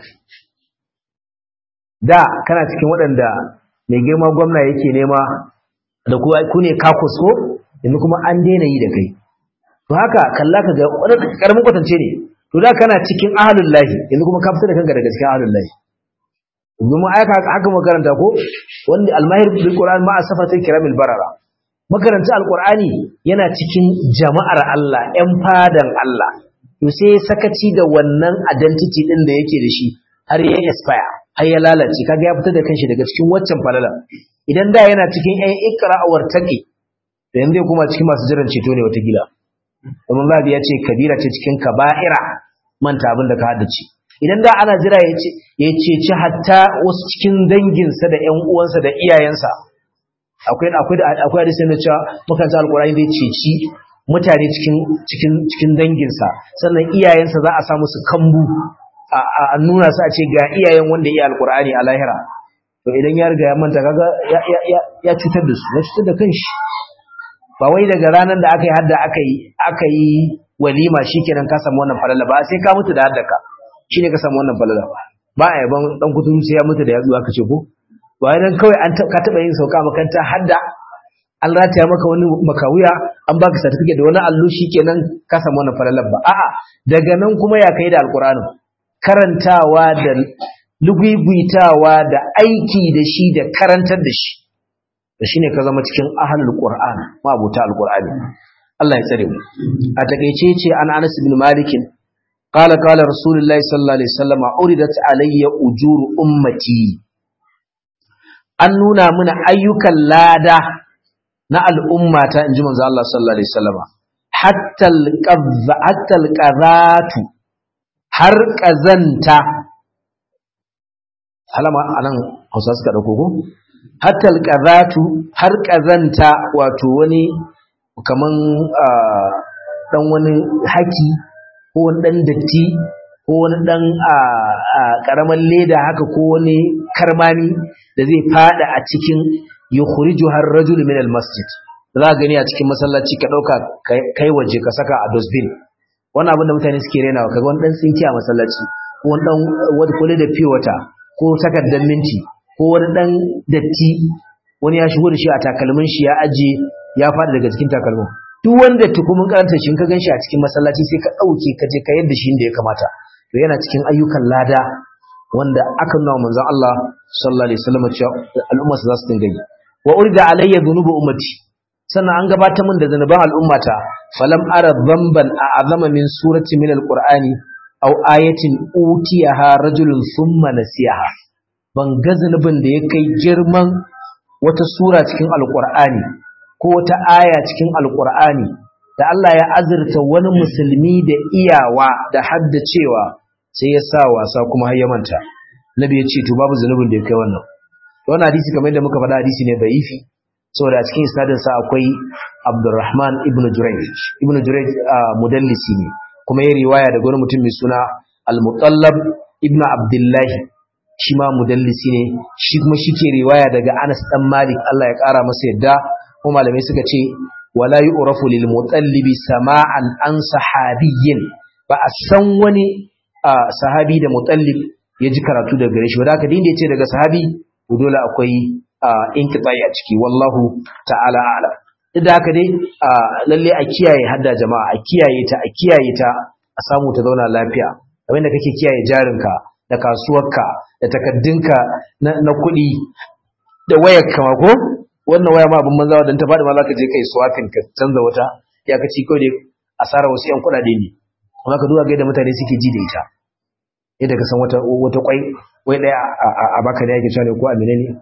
da kana cikin waɗanda mai girma gwamna yake nema da ku ne kakus ko yanzu kuma an daina yi da kai to haka kalla ka ga wannan karamin kwatance ne to da kana cikin ahlul lahi yanzu kuma ka fita da kanka daga cikin ahlul lahi domin haka makaranta ko wanda almahir bil qur'an ma asafatul kiramil barara makaranta alqur'ani yana cikin jama'ar Allah ƴan fadan Allah to sai sakaci da wannan identity din da yake da shi har ya expire har ya lalace kaga ya fitar da kanshi daga cikin waccan falala idan da yana cikin ƴan ikra'awar take to yanzu ya kuma cikin masu jiran ceto ne wata gila domin Zabi ya ce kabira ce cikin kaba'ira manta abin da ka haddace idan da ana jira ya ceci hatta wasu cikin danginsa da ƴan uwansa da iyayensa akwai hadisi na cewa makaranta alkurani zai ceci mutane cikin danginsa sannan iyayensa za a sa musu kambu a nuna su a ce ga iyayen wanda iya alkurani a lahira to idan ya riga ya manta kaga ya cutar da su ya cutar da kanshi ba wai daga ranar da aka yi hadda aka yi walima shikenan ka samu wannan falala ba sai ka mutu da haddaka shine ka samu wannan falala ba a yaban dan kuturu sai ya mutu da yatsu aka ce ko ba dan kawai ka taba yin sauka makanta hadda an rataya maka wani makawuya an baka certificate da wani allo shikenan ka samu wannan falalar ba a'a daga nan kuma ya kai da alqur'ani karantawa da lugubitawa da aiki da shi da karantar da shi da shine ka zama cikin ahlul qur'an ma abuta alqur'ani Allah ya tsare mu a takeice ce an Anas bin Malik qala rasulullahi sallallahu alaihi wasallam uridat alayya ujuru ummati an nuna mana ayyukan lada na al'ummata inji manzo Allah sallallahu alaihi wasallam hatta alqazatu har kazanta halama anan Hausa suka dauko ko hatta alqazatu har kazanta wato wani kaman dan wani haki ko wani dan datti ko wani dan karaman leda haka ko wani karmami da zai fada a cikin yukhrijuha ar-rajul min al-masjid za ka gani a cikin masallaci ka dauka kai waje ka saka a dustbin wannan abin da mutane suke renawa kaga wani dan tsinki a masallaci ko wani dan wani kole da wata ko takardar minti ko wani dan datti wani ya shigo da shi a takalmin shi ya aje ya fada daga cikin takalmin duk wanda tukumin karanta shi ka ganshi a cikin masallaci sai ka dauke ka je ka yadda shi inda ya kamata to yana cikin ayyukan lada wanda aka nuna manzon Allah sallallahu alaihi wasallam cewa al'umma su za su dinga yi wa urida alayya dhunubu ummati sannan an gabatar min da zanuban al'ummata falam ara dhanban a'azama min surati min alqur'ani aw ayatin utiyaha rajulun thumma nasiyaha ban ga zanubin da ya kai girman wata sura cikin alqur'ani ko wata aya cikin alqur'ani da Allah ya azurta wani musulmi da iyawa da haddacewa sai ya sa wasa kuma har ya manta nabi ya ce to babu zanubin da ya kai wannan hadisi kamar yadda muka faɗa hadisi ne da'ifi saboda a cikin isnadin sa akwai Abdurrahman ibn Jurayj mudallisi ne kuma ya riwaya daga wani mutum mai suna Al-Mutallab ibn Abdullah shi ma mudallisi ne shi kuma shike riwaya daga Anas dan Malik Allah ya kara masa yadda kuma malamai suka ce wala yu'rafu lil mutallibi sama'an an sahabiyyin ba a san wani sahabi da mutallib ya ji karatu daga gare shi ba da haka dinda yace daga sahabi to dole akwai inqita'i a ciki wallahu ta'ala a'lam duk da haka dai lalle a kiyaye hadda jama'a a kiyaye ta a samu ta zauna lafiya abinda kake kiyaye jarinka da kasuwarka da takaddunka na kuɗi da wayarka ma ko wannan waya ma abin manzawa dan ta faɗi ma zaka je kai swapping ka canza wata ya kaci ko dai asara wasu yan kuɗaɗe ne kuma ka duba ga yadda mutane suke ji da ita yadda ka san wata kwai daya a baka da yake cewa ne ko amine ne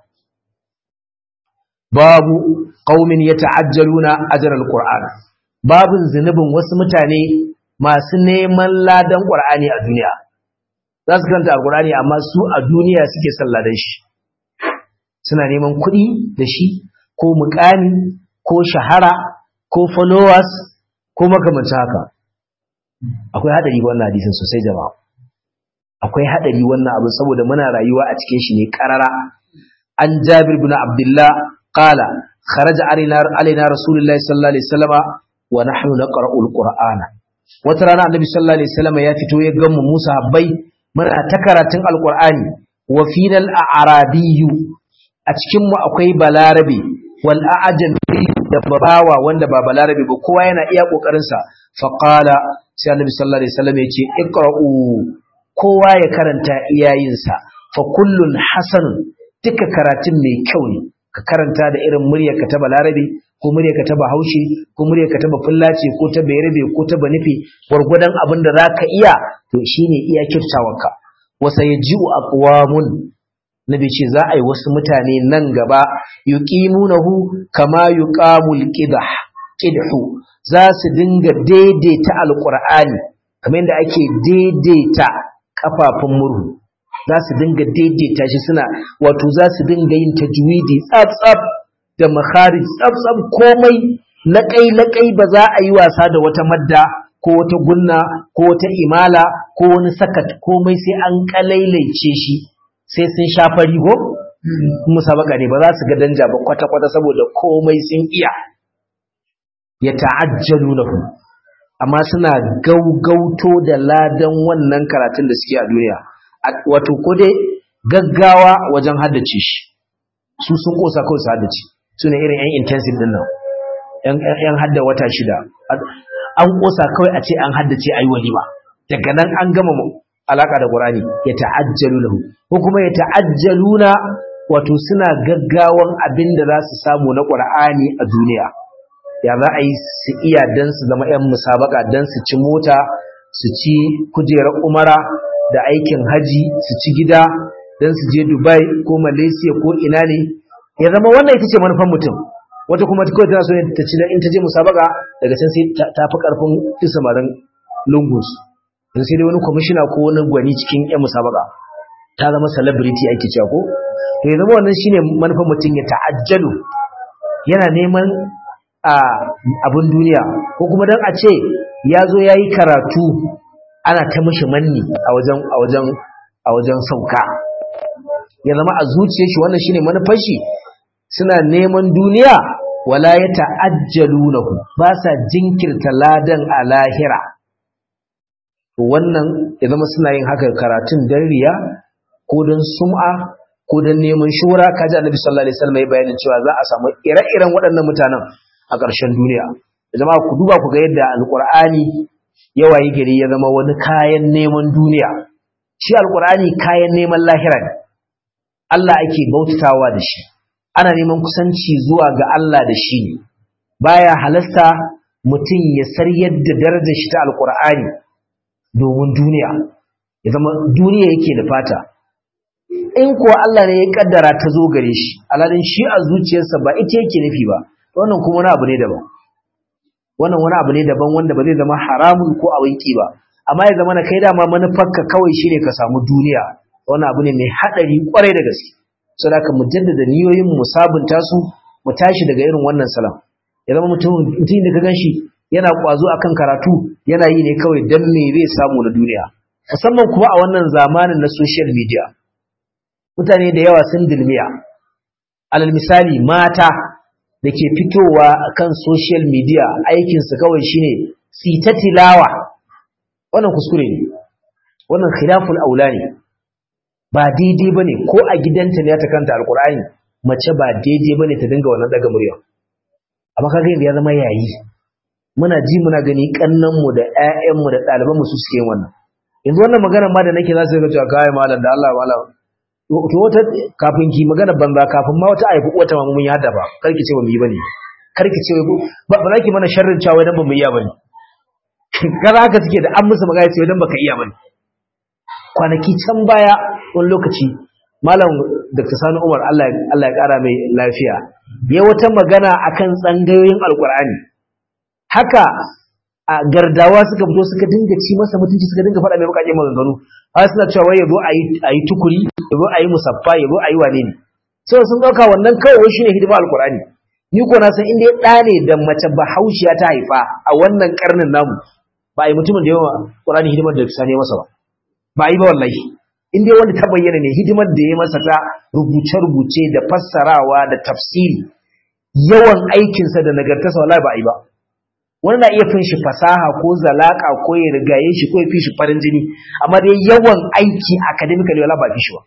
babu qaumin yata'ajjaluna ajra alquran babun zinubin wasu mutane masu neman ladan qur'ani a duniya za su karanta alqur'ani amma su a duniya suke son ladan shi suna neman kuɗi da shi ko muƙami ko shahara ko followers ko makamancin haka akwai hadari wannan hadisin sosai jama'a akwai hadari wannan abu saboda muna rayuwa a cikin shi ne karara an Jabir ibn Abdullah qala kharaja alaina rasulullahi sallallahu alaihi wasallama wa nahnu naqra'u alqur'ana wata rana annabi sallallahu alaihi wasallama ya fito ya ga mu Musa habbai muna ta karatun alqur'ani wa final a'rabiyyu a cikin mu akwai balarabe wal a'jami da babawa wanda ba balarabe ba kowa yana iya kokarin sa fa qala sai annabi sallallahu alaihi wasallam ya ce iqra'u kowa ya karanta iyayinsa fa kullun hasanun, duka karatun mai kyau ne. Ka karanta da irin muryarka ta Balarabe ko muryarka ta Bahaushe ko muryarka ta Bafullace ko ta Bayarabe ko ta Banife, gwargwadon abin da zaka iya, to shine iya kiftawarka. Wasa yaji'u aqwamun, nabi ce za a yi wasu mutane nan gaba, yuqimunahu kama yuqamul qidhu, za su dinga daidaita alqur'ani kamar yadda ake daidaita kafafun murhu, za su dinga daidaita shi suna, wato za su dinga yin tajwidi tsaf da makharij tsaf komai laƙai ba za a yi wasa da wata madda ko wata gunna ko wata imala ko wani sakat, komai sai an kalailaice shi, sai sun shafa rigo musabaka ne, ba za su ga danja ba kwata saboda komai sun iya. Ya ta'ajjalunahu, amma suna gaugauto da ladan wannan karatun da suke a duniya, wato ko dai gaggawa wajen haddace shi, su sun kosa kawai su haddace, su ne irin yan intensive din nan, yan hadda wata 6 an kosa kawai a ce an haddace ayi walima, daga nan an gama alaka da Qur'ani. Ya ta'ajjalunahu, ko kuma ya ta'ajjaluna, wato suna gaggawan abin da za su samu na Qur'ani a duniya, ya za a yi su iya dan su zama yan musabaka, dan su ci mota, su ci kujerar umara da aikin haji, su ci gida, dan su je Dubai ko Malaysia ko ina ne, ya zama wannan ita ce manufan mutum. Wata kuma kawai tana so ta ci, in ta je musabaka daga can sai ta fi karfin isamarin lungus, in sai dai wani kwamishina ko wani gwani cikin yan musabaka, ta zama celebrity ake cewa ko. To ya zama wannan shine manufan mutum, ya ta'ajjalu, yana neman abin duniya, ko kuma dan a ce ya zo ya yi karatu ana ta mishi manni a wajen sauka, ya zama a zuciyar shi wannan shine manufar shi, suna neman duniya. Wala ya ta'ajjalunahu, ba sa jinkirta ladan a lahira. Wannan ya zama suna yin haka karatun dan riya ko dan sum'a ko dan neman shura. Kaji Annabi sallallahu alaihi wasallam ya bayyana cewa za a samu ire-iren waɗannan mutanen a ƙarshen duniya. Jama'a ku duba ku ga yadda alqur'ani ya wayi gari ya zama wani kayan neman duniya. Shi alqur'ani kayan neman lahira ne, Allah ake bautatawa da shi, ana neman kusanci zuwa ga Allah da shi ne. Baya halasta mutum ya saryar da darajar shi ta alqur'ani domin duniya, ya zama duniya yake da fata. In kuwa Allah ne ya kaddara ta zo gare shi, alalin shi a zuciyarsa ba ita yake nufi ba, wannan kuma wani abu ne daban. Wannan wani abu ne daban wanda ba zai zama haramun ko abin ki ba, amma ya zama na kai dama manufarka kawai shine ka samu duniya, wannan abu ne mai hadari kwarai da gaske. Saboda haka mu jaddada niyoyin mu, sabunta su, mu tashi daga irin wannan salam. Ya zama mutum da ka ganshi yana kwazo akan karatu, yana yi ne kawai dan me zai samu na duniya, musamman kuma a wannan zamanin na social media. Mutane da yawa sun dilmiya, alal misali mata da ke fitowa kan social media, aikinsu kawai shine su ta tilawa. Wannan kuskure ne, wannan khilaful aula ne, ba daidai bane. Ko a gidanta ne ta kanta alqur'ani, mace ba daidai bane ta dinga wannan daga murya. Amma kaga yanda ya zama yayi, muna ji muna gani kannan mu da ƴaƴan mu da ɗaliban mu su suke yin wannan. Yanzu wannan magana ma da nake za su ga cewa kai malam da Allah malam, to wata kafin ki magana banza, kafin ma wata aibu wata ma mun yada ba, karki ce ba mu yi bane, karki ce ba za ki mana sharrin cewa dan ba mu iya bane. Kaza haka suke da an musu magana cewa dan baka iya bane. Kwanaki can baya wani lokaci malam Dr. Sani Umar Allah ya kara mai lafiya, ya wata magana akan tsangayoyin alqur'ani. Haka a gardawa suka fito suka dinga ci masa mutunci, suka dinga faɗa mai bukaje maganganu, har suna cewa wai yazo ayi tukuri, yazo ayi musaffa, yazo ayi wane ne. So sun dauka wannan kawai shine hidima alqur'ani. Ni ko na san inda ya dane da mace Bahaushiya ta haifa a wannan karnin namu, ba ai mutumin da yawa Qur'ani hidimar da sane masa ba yi ba wallahi. Inda wanda ta bayyana ne hidimar da ya masa ta rubuce-rubuce da fassarawa da tafsiri, yawan aikinsa da nagartarsa wallahi ba yi ba. Wani na iya fin shi fasaha ko zalaka ko ya rigaye shi ko ya fi shi farin jini, amma dai yawan aiki academically wala ba fi shi ba.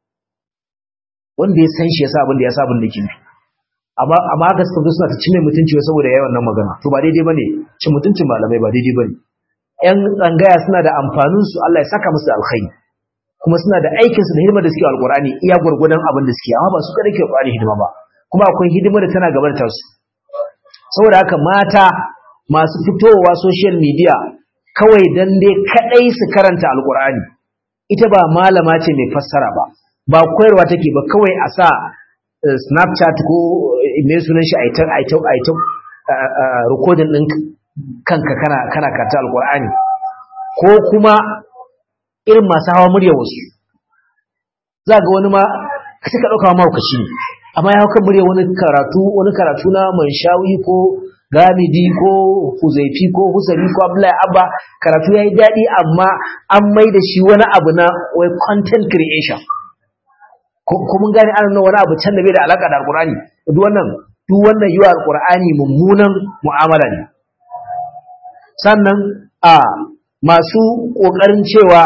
Wanda ya san shi ya sa abin da ya sa abin da yake nufi. Amma haka suka suna ta cime mutunci saboda yawan nan magana, to ba daidai bane, cin mutuncin malamai ba daidai bane. Yan tsangaya suna da amfanin su, Allah ya saka musu alkhairi, kuma suna da aikinsu da hidimar da suke alqur'ani iya gurgudan abin da suke amma ba su kada ke alqur'ani hidima ba kuma akwai hidimar da tana gabar ta su saboda haka mata masu fitowa social media kawai dan dai kadai su karanta alqur'ani ita ba malama ce mai fassara ba koyarwa take ba kawai a sa Snapchat ko me sunan shi aitan recording din kanka kana karanta alqur'ani ko kuma irin masu hawa murya wasu za ga wani ma sai ka dauka mahaukaci ne amma ya hauka murya wani karatu na manshawi ko gamidi ko huzaifi ko husari ko abdullahi abba karatu yayi dadi amma an mai da shi wani abu na wai content creation ko mun gane an wani abu can da bai da alaka da alqur'ani duk wannan yiwa alqur'ani mummunan mu'amala ne sannan masu kokarin cewa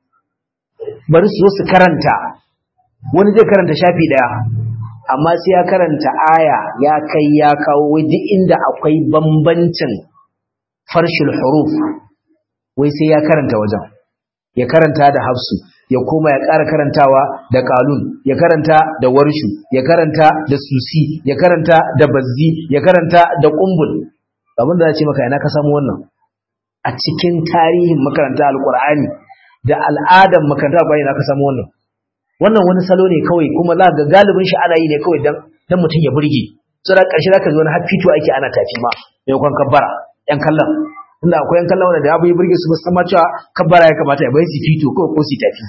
bari su zo su karanta wani zai karanta shafi daya amma sai ya karanta aya ya kai ya kawo wai duk inda akwai bambancin farshul huruf wai sai ya karanta wajen ya karanta da hafsu ya koma ya ƙara karantawa da qalun ya karanta da warshu ya karanta da susi ya karanta da bazzi ya karanta da qumbul abinda za ce maka ina ka samu wannan a cikin tarihin makaranta alqur'ani da al'adan makaranta alqur'ani ina ka samu wannan wani salo ne kawai kuma za ga galibin shi ana yi ne kawai dan mutum ya burge so da ƙarshe zaka zo na har fito ake ana tafi ma maimakon kabbara yan kallon inda akwai yan kallon wanda da abu ya burge su musamman cewa kabbara ya kamata ya bai su fito ko su tafi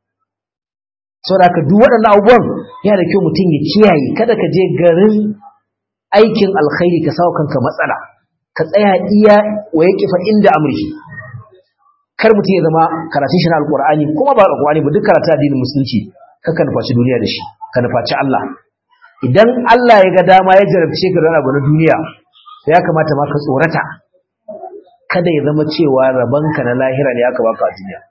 so da ka duk waɗannan abubuwan yana da kyau mutum ya kiyaye kada ka je garin aikin alkhairi ka sawa kanka matsala ka tsaya iya wa ya kifa inda amurki kar mutum ya zama karatun shi na alqur'ani kuma ba alqur'ani ba duk karatun addinin musulunci ka nufaci duniya da shi ka nufaci Allah idan Allah ya ga dama ya jarabce ka da abu na duniya ya kamata ma ka tsorata kada ya zama cewa rabanka na lahira ne aka baka a duniya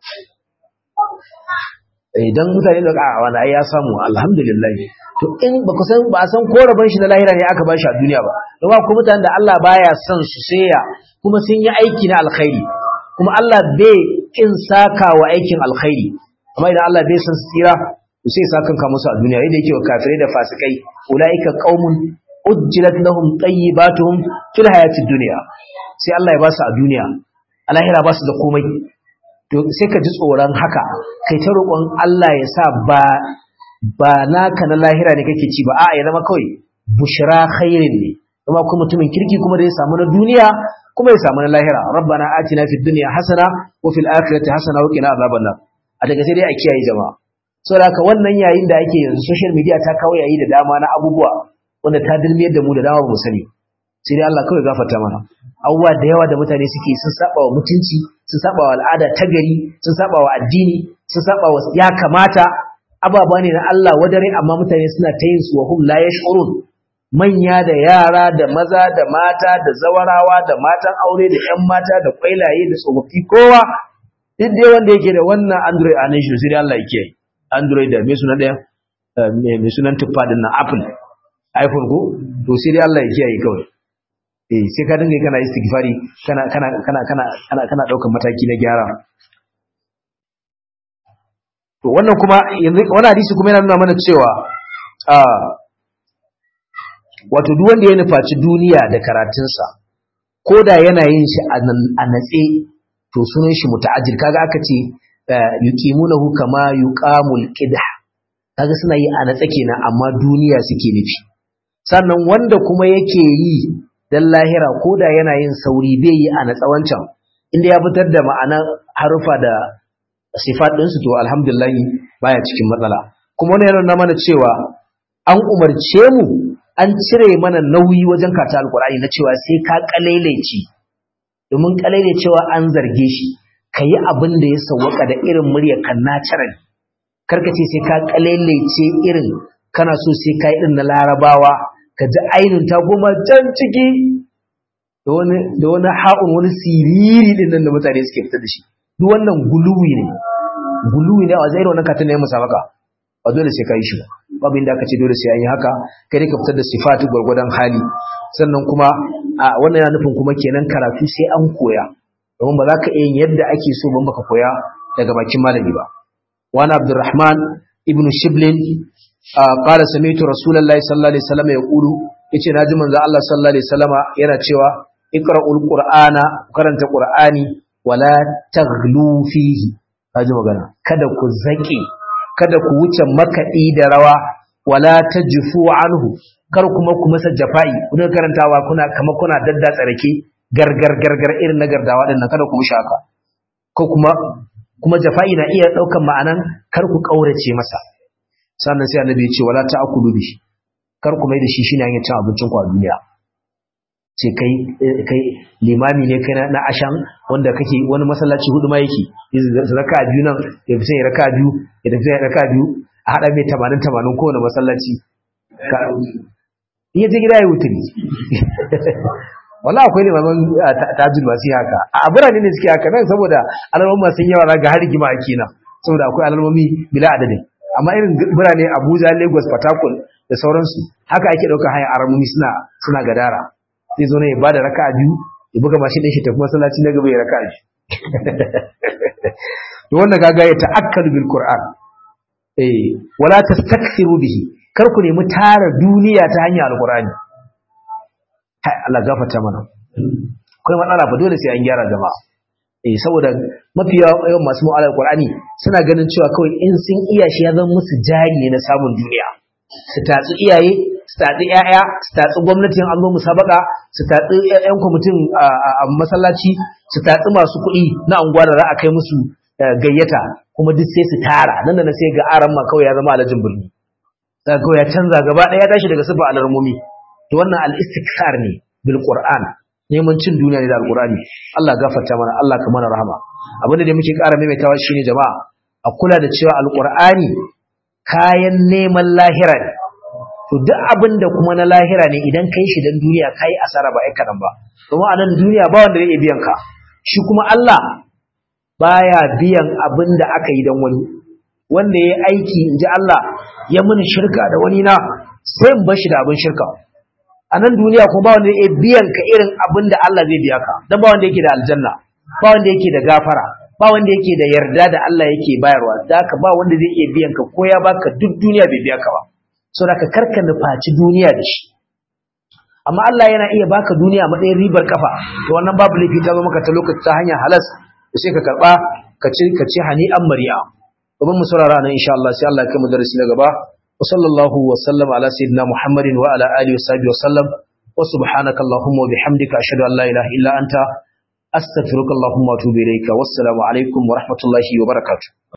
idan mutane da wani ai ya samu alhamdulillah to in ba san ko raban shi na lahira ne aka bashi a duniya ba don ko mutanen da Allah baya son su saya kuma sun yi aiki na alkhairi kuma Allah bai kin saka wa aikin alkhairi amma idan Allah bai san su tsira sai sakan ka musu a duniya yadda yake wa kafirai da fasikai ulaika qaumun ujjilat lahum tayyibatuhum fil hayatid dunya sai Allah ya ba su a duniya a lahira ba su da komai to sai ka ji tsoron haka kai ta roƙon Allah ya sa ba naka na lahira ne kake ci ba a'a ya zama kawai bushra khairin ne kuma mutumin kirki kuma da ya samu na duniya kuma ya samu na lahira rabbana atina fid dunya hasana wa fil akhirati hasana wa qina azaban nar a daga sai dai a kiyaye jama'a saboda haka wannan yayin da ake yanzu social media ta kawo yayi da dama na abubuwa wanda ta dilmiyar da mu da dama ba mu sani sai dai Allah kawai gafarta mana abubuwa da yawa da mutane suke sun saba wa mutunci sun saba wa al'ada ta gari sun saba wa addini sun saba wa ya kamata ababa ne na Allah wadare amma mutane suna ta yin su wa hum la yash'urun manya da yara da maza da mata da zawarawa da matan aure da ƴan mata da kwailaye da tsofaffi kowa duk dai wanda yake da wannan Android a nan shi sai dai Allah yake yi Android da me sunan daya me sunan tuffa din nan Apple iPhone ko to sai dai Allah yake yi kawai sai ka dinga kana istighfari kana daukar mataki na gyara to wannan kuma yanzu wannan hadisi kuma yana nuna mana cewa wato duk wanda ya nufaci duniya da karatunsa koda yana yin shi a natse to sunan shi muta'ajjil kaga aka ce yuqimunahu kama yuqamul qidah kaga suna yi a natse kenan amma duniya suke nufi sannan wanda kuma yake yi dan lahira koda yana yin sauri bai yi a natsa wancan inda ya fitar da ma'anar harufa da sifat ɗinsu to alhamdulillah baya cikin matsala kuma wannan yana nuna mana cewa an umarce mu an cire mana nauyi wajen kata alkur'ani na cewa sai ka kalailaici domin kalailaicewa an zarge shi kayi abin da ya sawwaka da irin muryar kan natural karka ce sai ka kalailaice irin kana so sai ka irin na larabawa ka ji ainun ta goma can ciki da wani ha'un wani siriri din nan da mutane suke fitar da shi duk wannan guluwi ne a zai wannan katin ne musabaka ba dole sai ka yi shi ba babu inda aka ce dole sai an yi haka kai ka fitar da sifatu gwargwadon hali sannan kuma wannan yana nufin kuma kenan karatu sai an koya domin ba za ka iya yin yadda ake so ban baka koya daga bakin malami ba wa ana Abdurrahman ibn Shiblin qala sami'tu Rasulullahi sallallahu alaihi wasallam yaqulu yace naji manzo Allah sallallahu alaihi wasallama yana cewa iqra'ul qur'ana karanta qur'ani wala taghlu fihi kaji magana kada ku zaki kada ku wuce makaɗi da rawa wala tajfu anhu kar kuma ku masa jafa'i kuna karantawa kuna dadda tsarake gargar irin na gardawa din nan kada ku mushi haka ko kuma jafa'i na iya daukan ma'anan kar ku kaurace masa sannan sai annabi ya ce wala ta'kulu bihi kar ku mai da shi shine hanyar cin abincin ku a duniya ce kai limami ne kai na ashan wanda kake wani masallaci hudu ma yake raka'a biyu nan ya fi sai raka'a biyu ya tafi raka'a biyu a hada mai 80 kowane masallaci iya je gida ya wuturi wallahi akwai limaman tajul masu haka a birane ne suke haka nan saboda alalmomi masu yawa ga har gima ake nan saboda akwai alalmomi bila adadin amma irin birane Abuja Lagos Port Harcourt da sauransu haka ake daukar haya aramomi suna gadara zai zo ne ya bada raka'a biyu ya buga mashin din shi tafi masallaci na gaba ya raka'a biyu to wannan kaga ya ta'akkalu bil Qur'an wala tastakthiru bihi kar ku nemi tara duniya ta hanyar alqur'ani hai Allah gafarta mana akwai matsala fa dole sai an gyara jama'a saboda mafi yawan masu mu'amalar Qur'ani suna ganin cewa kawai in sun iya shi ya zama musu jari ne na samun duniya su tatsi iyaye su tatsi ƴaƴa su tatsi gwamnatin an zo musabaka su tatsi ƴan kwamitin a masallaci su tatsi masu kuɗi na unguwa da za a kai musu gayyata kuma duk sai su tara nan da sai ga aran ma kawai ya zama alajin birni sai kawai ya canza gaba ɗaya ya tashi daga sifa alarmomi to wannan al-istikhar ne bil Qur'an neman cin duniya ne da alqur'ani Allah gafarta mana Allah ka mana rahama abinda da muke ƙara maimaitawa shine jama'a a kula da cewa alqur'ani kayan neman lahira ne to duk abinda kuma na lahira ne idan kai shi dan duniya kai asara ba ai kadan ba kuma a nan duniya ba wanda zai biyan ka shi kuma Allah baya biyan abinda aka yi dan wani wanda yayi aiki inji Allah ya muni shirka da wani na sai in bar shi da abin shirka a nan duniya kuma ba wanda yake biyan ka irin abin da Allah zai biya ka dan ba wanda yake da aljanna ba wanda yake da gafara ba wanda yake da yarda da Allah yake bayarwa da haka ba wanda zai iya biyan ka ko ya baka duk duniya bai biya ka ba saboda ka karka nufaci duniya da shi amma Allah yana iya baka duniya matsayin ribar kafa to wannan babu laifi ta zo maka ta lokaci ta hanyar halas sai ka karba ka ci hani'an mariya babban mu saurara nan insha Allah sai Allah ya kai mu darasi na gaba وصلى الله وسلم على سيدنا محمد وعلى آله وصحبه وسلم وسبحانك اللهم وبحمدك أشهد أن لا إله إلا أنت أستغفرك اللهم وأتوب إليك والسلام عليكم ورحمة الله وبركاته